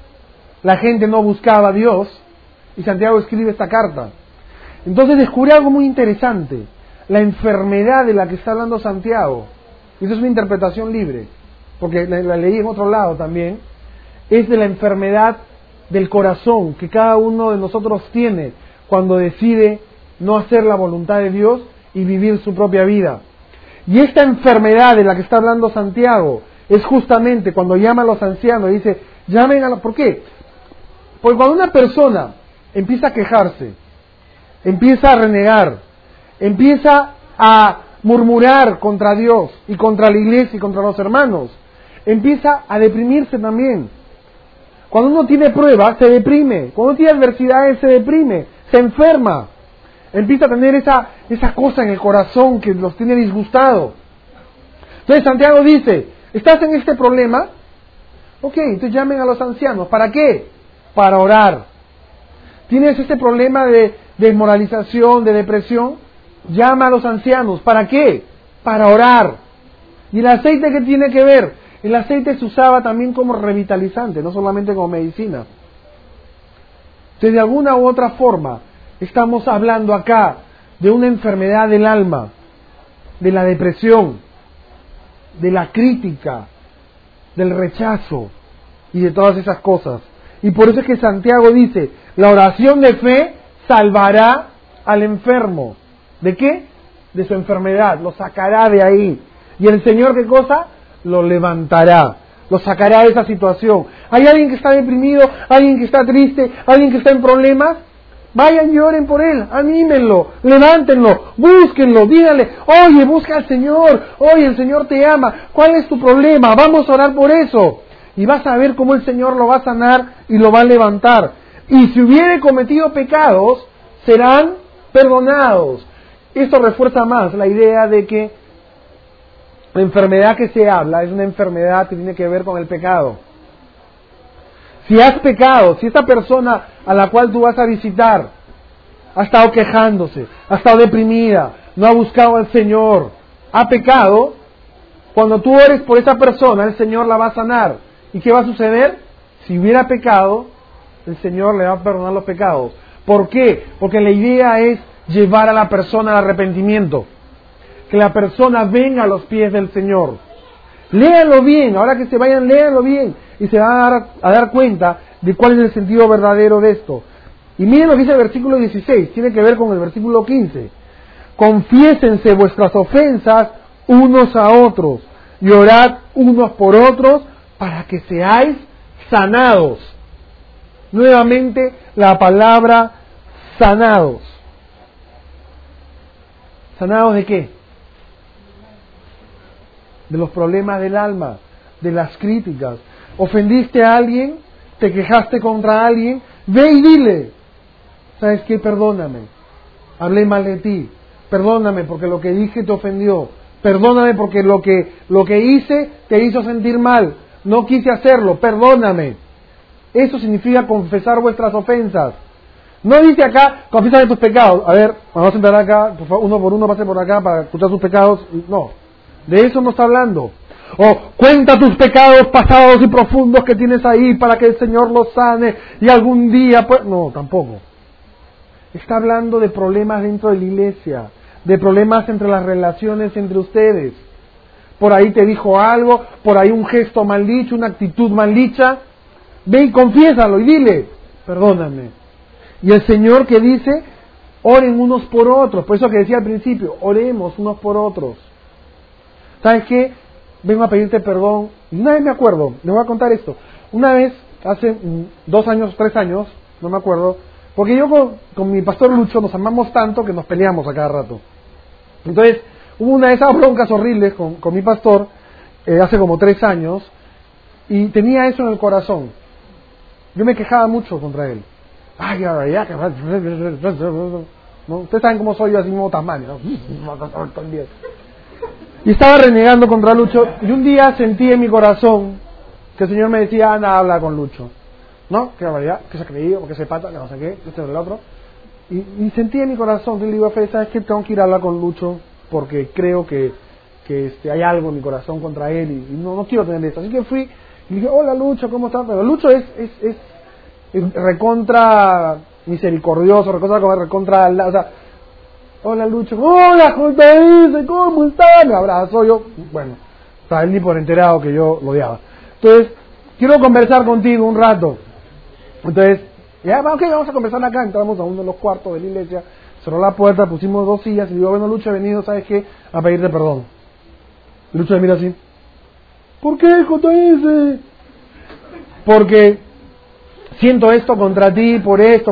la gente no buscaba a Dios, y Santiago escribe esta carta. Entonces descubre algo muy interesante, la enfermedad de la que está hablando Santiago, y eso es una interpretación libre, porque la leí en otro lado también, es de la enfermedad del corazón que cada uno de nosotros tiene cuando decide no hacer la voluntad de Dios y vivir su propia vida. Y esta enfermedad de la que está hablando Santiago es justamente cuando llama a los ancianos y dice, llamen a los... ¿Por qué? Porque cuando una persona empieza a quejarse, empieza a renegar, empieza a murmurar contra Dios y contra la iglesia y contra los hermanos, empieza a deprimirse también. Cuando uno tiene pruebas, se deprime. Cuando uno tiene adversidades, se deprime, se enferma. Empieza a tener esa cosa en el corazón que los tiene disgustado. Entonces Santiago dice, ¿estás en este problema? Ok, entonces llamen a los ancianos. ¿Para qué? Para orar. ¿Tienes este problema de desmoralización, de depresión? Llama a los ancianos. ¿Para qué? Para orar. ¿Y el aceite qué tiene que ver? El aceite se usaba también como revitalizante, no solamente como medicina. Entonces, de alguna u otra forma, estamos hablando acá de una enfermedad del alma, de la depresión, de la crítica, del rechazo y de todas esas cosas. Y por eso es que Santiago dice, la oración de fe salvará al enfermo. ¿De qué? De su enfermedad, lo sacará de ahí. ¿Y el Señor qué cosa? Lo levantará, lo sacará de esa situación. ¿Hay alguien que está deprimido, alguien que está triste, alguien que está en problemas? Vayan y oren por él, anímenlo, levántenlo, búsquenlo, díganle, oye, busca al Señor, oye, el Señor te ama, ¿cuál es tu problema? Vamos a orar por eso. Y vas a ver cómo el Señor lo va a sanar y lo va a levantar. Y si hubiere cometido pecados, serán perdonados. esto refuerza más la idea de que la enfermedad que se habla es una enfermedad que tiene que ver con el pecado. Si has pecado, si esta persona a la cual tú vas a visitar ha estado quejándose, ha estado deprimida, no ha buscado al Señor, ha pecado, cuando tú ores por esa persona, el Señor la va a sanar. ¿Y qué va a suceder? Si hubiera pecado, el Señor le va a perdonar los pecados. ¿Por qué? Porque la idea es llevar a la persona al arrepentimiento. Que la persona venga a los pies del Señor. Léanlo bien, ahora que se vayan, léanlo bien. Y se van a dar cuenta de cuál es el sentido verdadero de esto. Y miren lo que dice el versículo 16, tiene que ver con el versículo 15. Confiésense vuestras ofensas unos a otros y orad unos por otros para que seáis sanados. Nuevamente la palabra sanados. ¿Sanados de qué? De los problemas del alma, de las críticas. ¿Ofendiste a alguien? ¿Te quejaste contra alguien? Ve y dile, ¿sabes qué? Perdóname, hablé mal de ti, perdóname porque lo que dije te ofendió, perdóname porque lo que hice te hizo sentir mal, no quise hacerlo, perdóname. Eso significa confesar vuestras ofensas. No dice acá, confiesa tus pecados. A ver, vamos a sentar acá, por favor, uno por uno pase por acá para escuchar sus pecados. No, de eso no está hablando. O cuenta tus pecados pasados y profundos que tienes ahí para que el Señor los sane y algún día... No, tampoco. Está hablando de problemas dentro de la iglesia, de problemas entre las relaciones entre ustedes. Por ahí te dijo algo, por ahí un gesto mal dicho, una actitud mal dicha. Ve y confiésalo y dile, perdóname. Y el Señor que dice, oren unos por otros. Por eso que decía al principio, oremos unos por otros. ¿Sabes qué? Vengo a pedirte perdón. Y una vez me acuerdo, les voy a contar esto. Una vez, hace 2 años, 3 años, no me acuerdo, porque yo con mi pastor Lucho nos amamos tanto que nos peleamos a cada rato. Entonces, hubo una de esas broncas horribles con mi pastor, hace como 3 años, y tenía eso en el corazón. Yo me quejaba mucho contra él. Ay, ya, ¿no? Ustedes saben cómo soy yo, así mismo Tasmania, ¿no? Y estaba renegando contra Lucho, y un día sentí en mi corazón que el Señor me decía, anda, habla con Lucho. ¿No? Qué barbaridad, que se ha creído, que se pata, que no sé qué, esto y el otro. Y sentí en mi corazón que le digo a Fede, ¿sabes qué? Tengo que ir a hablar con Lucho porque creo que hay algo en mi corazón contra él y no quiero tener esto. Así que fui y le dije, hola Lucho, ¿cómo estás? Pero Lucho es recontra misericordioso, recontra, o sea, hola Lucho, hola J.S., ¿cómo estás? Me abrazó yo, bueno, estaba él ni por enterado que yo lo odiaba. Entonces, quiero conversar contigo un rato. Entonces, ya, ok, vamos a conversar acá. Entramos a uno de los cuartos de la iglesia, cerró la puerta, pusimos 2 sillas y digo, bueno Lucho, he venido, ¿sabes qué? A pedirte perdón. Y Lucho me mira así, ¿por qué, J.S.? Porque siento esto contra ti, por esto,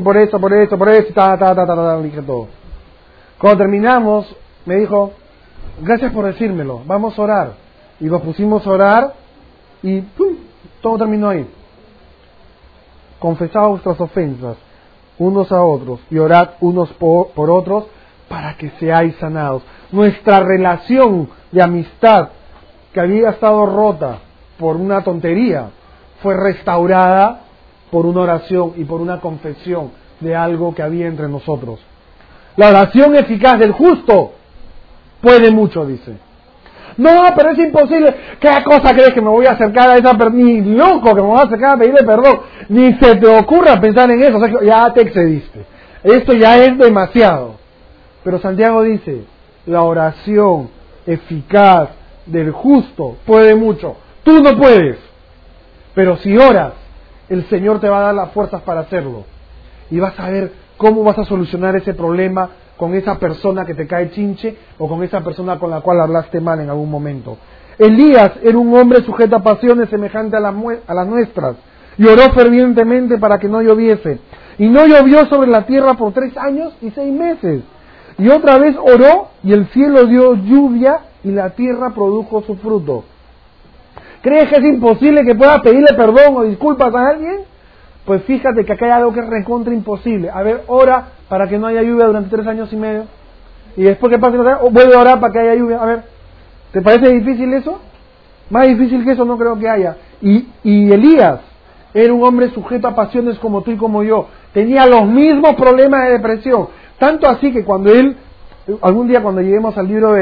dije todo. Cuando terminamos, me dijo, gracias por decírmelo, vamos a orar. Y nos pusimos a orar y ¡pum!, todo terminó ahí. Confesad vuestras ofensas unos a otros y orad unos por otros para que seáis sanados. Nuestra relación de amistad que había estado rota por una tontería fue restaurada por una oración y por una confesión de algo que había entre nosotros. La oración eficaz del justo puede mucho, dice. No, pero es imposible. ¿Qué cosa crees que me voy a acercar a esa persona? Ni loco que me voy a acercar a pedirle perdón. Ni se te ocurra pensar en eso. O sea, que ya te excediste. Esto ya es demasiado. Pero Santiago dice, la oración eficaz del justo puede mucho. Tú no puedes. Pero si oras, el Señor te va a dar las fuerzas para hacerlo. Y vas a ver cómo vas a solucionar ese problema con esa persona que te cae chinche o con esa persona con la cual hablaste mal en algún momento. Elías era un hombre sujeto a pasiones semejantes a las nuestras y oró fervientemente para que no lloviese. Y no llovió sobre la tierra por 3 años y 6 meses. Y otra vez oró y el cielo dio lluvia y la tierra produjo su fruto. ¿Crees que es imposible que puedas pedirle perdón o disculpas a alguien? Pues fíjate que acá hay algo que es recontra imposible. A ver, ora para que no haya lluvia durante 3 años y medio. y después que pase vuelve a orar para que haya lluvia. A ver, ¿te parece difícil eso? Más difícil que eso no creo que haya. Y Elías era un hombre sujeto a pasiones como tú y como yo. Tenía los mismos problemas de depresión. Tanto así que cuando él, algún día cuando lleguemos al libro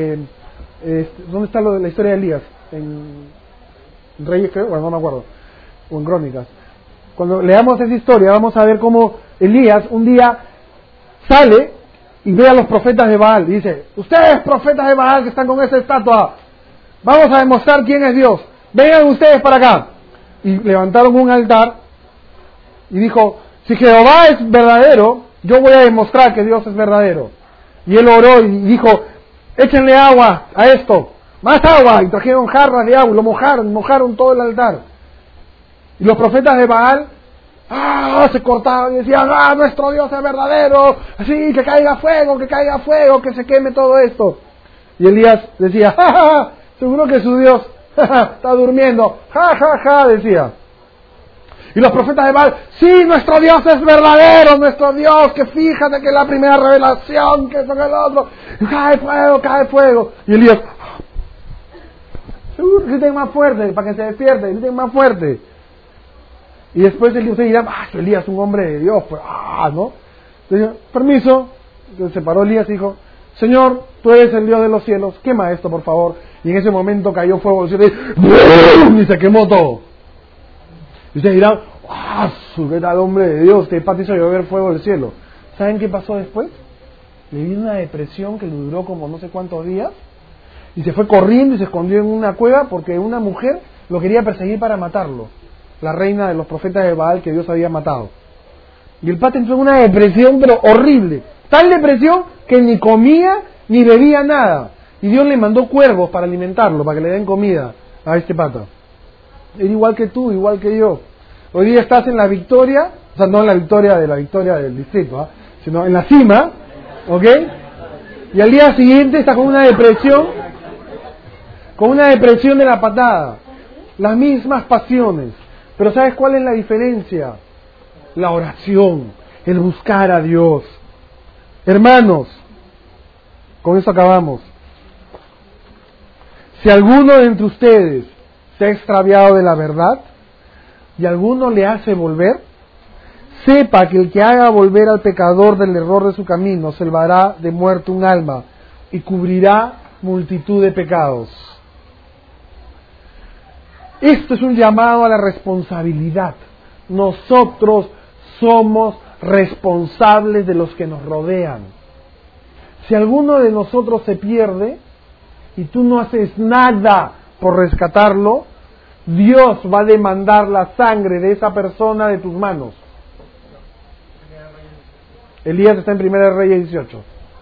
¿dónde está la historia de Elías? En Reyes, creo, bueno, no me acuerdo, o en Crónicas. Cuando leamos esa historia vamos a ver cómo Elías un día sale y ve a los profetas de Baal y dice: ustedes profetas de Baal que están con esa estatua, vamos a demostrar quién es Dios, vengan ustedes para acá. Y levantaron un altar y dijo: si Jehová es verdadero, yo voy a demostrar que Dios es verdadero. Y él oró y dijo: échenle agua a esto, más agua, y trajeron jarras de agua, y lo mojaron todo el altar. Y los profetas de Baal se cortaban y decían: nuestro Dios es verdadero, así, que caiga fuego, que se queme todo esto. Y Elías decía: seguro que su Dios está durmiendo, decía. Y los profetas de Baal: sí, nuestro Dios es verdadero, nuestro Dios, que fíjate que la primera revelación, que eso que el otro, cae fuego. Y Elías: seguro, griten más fuerte, para que se despierte, griten más fuerte. Y después ustedes dirán: Elías es un hombre de Dios, pues, ¿no? Entonces, permiso. Entonces se paró Elías y dijo: Señor, tú eres el Dios de los cielos, quema esto, por favor. Y en ese momento cayó fuego del cielo y se quemó todo. Y ustedes dirán: ¿qué tal hombre de Dios que hizo llover fuego del cielo? ¿Saben qué pasó después? Le vino una depresión que le duró como no sé cuántos días, y se fue corriendo y se escondió en una cueva porque una mujer lo quería perseguir para matarlo, la reina de los profetas de Baal que Dios había matado. Y el pata entró en una depresión pero horrible, tal depresión que ni comía ni bebía nada, y Dios le mandó cuervos para alimentarlo, para que le den comida a este pata. Era igual que tú, igual que yo. Hoy día estás en la victoria, o sea, no en la victoria del distrito, sino en la cima, ¿ok? Y al día siguiente estás con una depresión de la patada, las mismas pasiones. Pero ¿sabes cuál es la diferencia? La oración, el buscar a Dios. Hermanos, con eso acabamos. Si alguno de entre ustedes se ha extraviado de la verdad y alguno le hace volver, sepa que el que haga volver al pecador del error de su camino salvará de muerte un alma y cubrirá multitud de pecados. Esto es un llamado a la responsabilidad. Nosotros somos responsables de los que nos rodean. Si alguno de nosotros se pierde y tú no haces nada por rescatarlo, Dios va a demandar la sangre de esa persona de tus manos. Elías está en 1 Reyes 18.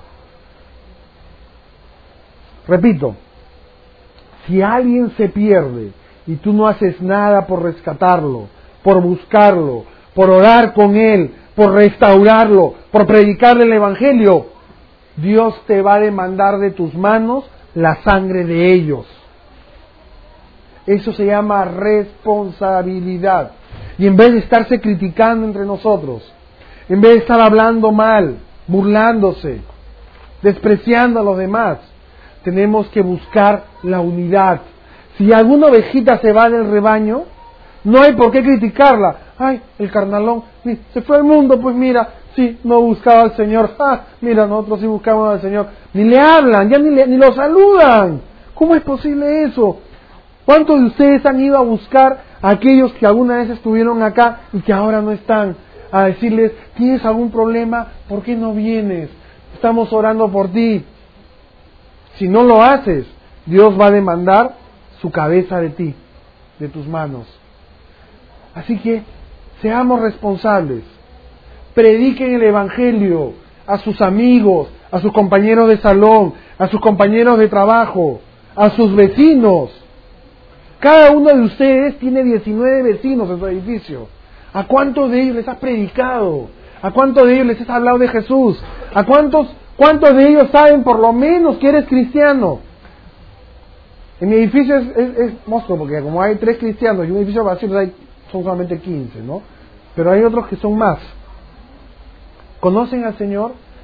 Repito, si alguien se pierde y tú no haces nada por rescatarlo, por buscarlo, por orar con él, por restaurarlo, por predicarle el Evangelio, Dios te va a demandar de tus manos la sangre de ellos. Eso se llama responsabilidad. Y en vez de estarse criticando entre nosotros, en vez de estar hablando mal, burlándose, despreciando a los demás, tenemos que buscar la unidad. Si alguna ovejita se va del rebaño, no hay por qué criticarla. Ay, el carnalón, se fue al mundo, pues mira, sí, no buscaba al Señor. Mira, nosotros sí buscamos al Señor. Ni le hablan, ya ni lo saludan. ¿Cómo es posible eso? ¿Cuántos de ustedes han ido a buscar a aquellos que alguna vez estuvieron acá y que ahora no están? A decirles: ¿tienes algún problema? ¿Por qué no vienes? Estamos orando por ti. Si no lo haces, Dios va a demandar su cabeza de ti, de tus manos. Así que seamos responsables. Prediquen el Evangelio a sus amigos, a sus compañeros de salón, a sus compañeros de trabajo, a sus vecinos. Cada uno de ustedes tiene 19 vecinos en su edificio. ¿A cuántos de ellos les has predicado? ¿A cuántos de ellos les has hablado de Jesús? ¿A cuántos de ellos saben por lo menos que eres cristiano? En mi edificio es monstruo, porque como hay 3 cristianos y un edificio vacío, son solamente 15, ¿no? Pero hay otros que son más. ¿Conocen al Señor?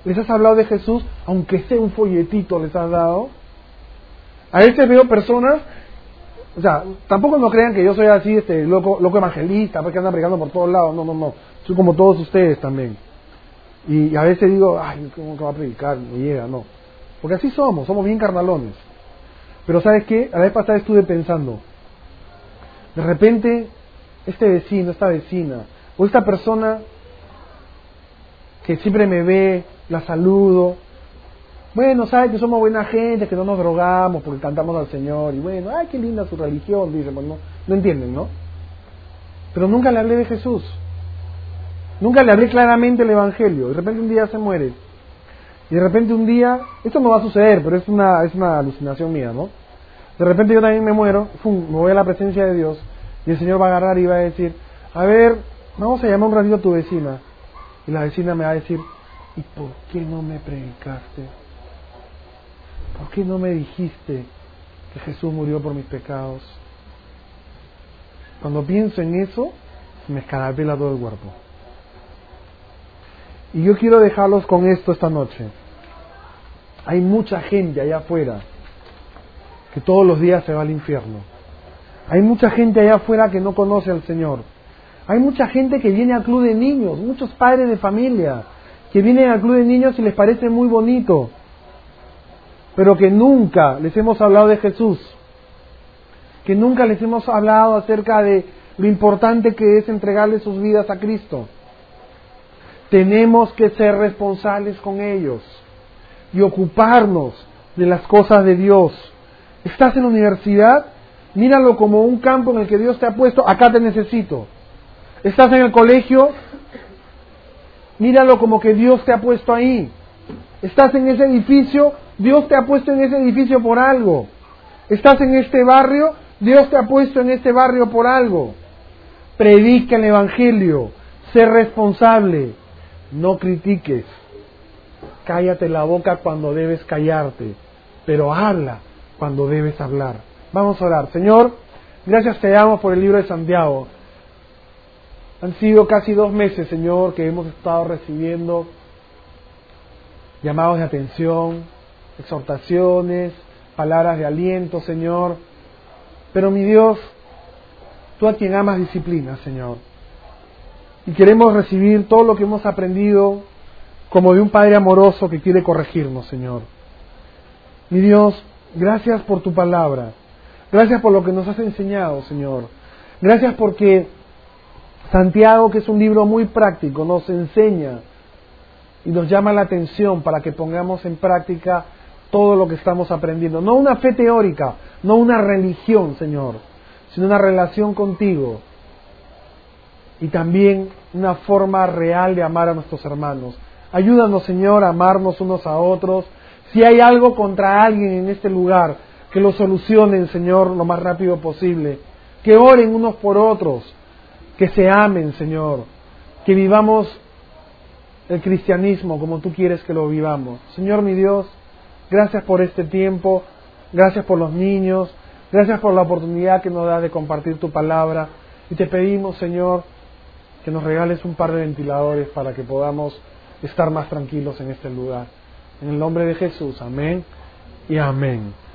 les has hablado de Jesús, aunque sea un folletito les has dado? A veces veo personas, o sea, tampoco no crean que yo soy así, loco evangelista, porque anda predicando por todos lados, no, soy como todos ustedes también. Y a veces digo, ay, ¿cómo que va a predicar? No llega, no. Porque así somos bien carnalones. Pero ¿sabes qué? A la vez pasada estuve pensando, de repente, este vecino, esta vecina, o esta persona que siempre me ve, la saludo, bueno, sabe que somos buena gente, que no nos drogamos porque cantamos al Señor, y bueno, ay, qué linda su religión, dicen, pues no entienden, ¿no? Pero nunca le hablé de Jesús, nunca le hablé claramente el Evangelio. De repente un día se muere, y de repente un día, esto no va a suceder, pero es una alucinación mía, ¿no? De repente yo también me muero, me voy a la presencia de Dios, y el Señor va a agarrar y va a decir, a ver, vamos a llamar un ratito a tu vecina. Y la vecina me va a decir, ¿y por qué no me predicaste? ¿Por qué no me dijiste que Jesús murió por mis pecados? Cuando pienso en eso, me escarapela todo el cuerpo. Y yo quiero dejarlos con esto esta noche. Hay mucha gente allá afuera que todos los días se va al infierno. Hay mucha gente allá afuera que no conoce al Señor. Hay mucha gente que viene al club de niños, muchos padres de familia que vienen al club de niños y les parece muy bonito, pero que nunca les hemos hablado de Jesús, que nunca les hemos hablado acerca de lo importante que es entregarle sus vidas a Cristo. Tenemos que ser responsables con ellos y ocuparnos de las cosas de Dios. ¿Estás en la universidad? Míralo como un campo en el que Dios te ha puesto, acá te necesito. ¿Estás en el colegio? Míralo como que Dios te ha puesto ahí. ¿Estás en ese edificio? Dios te ha puesto en ese edificio por algo. ¿Estás en este barrio? Dios te ha puesto en este barrio por algo. Predica el Evangelio. Sé responsable. No critiques. Cállate la boca cuando debes callarte, pero habla cuando debes hablar. Vamos a orar. Señor, gracias te damos por el libro de Santiago. Han sido casi 2 meses, Señor, que hemos estado recibiendo llamados de atención, exhortaciones, palabras de aliento, Señor. Pero mi Dios, tú a quien amas disciplina, Señor. Y queremos recibir todo lo que hemos aprendido como de un Padre amoroso que quiere corregirnos, Señor. Mi Dios, gracias por tu palabra. Gracias por lo que nos has enseñado, Señor. Gracias porque Santiago, que es un libro muy práctico, nos enseña y nos llama la atención para que pongamos en práctica todo lo que estamos aprendiendo. No una fe teórica, no una religión, Señor, sino una relación contigo. Y también una forma real de amar a nuestros hermanos. Ayúdanos, Señor, a amarnos unos a otros. Si hay algo contra alguien en este lugar, que lo solucionen, Señor, lo más rápido posible. Que oren unos por otros. Que se amen, Señor. Que vivamos el cristianismo como tú quieres que lo vivamos. Señor, mi Dios, gracias por este tiempo. Gracias por los niños. Gracias por la oportunidad que nos das de compartir tu palabra. Y te pedimos, Señor, que nos regales un par de ventiladores para que podamos estar más tranquilos en este lugar. En el nombre de Jesús, amén y amén.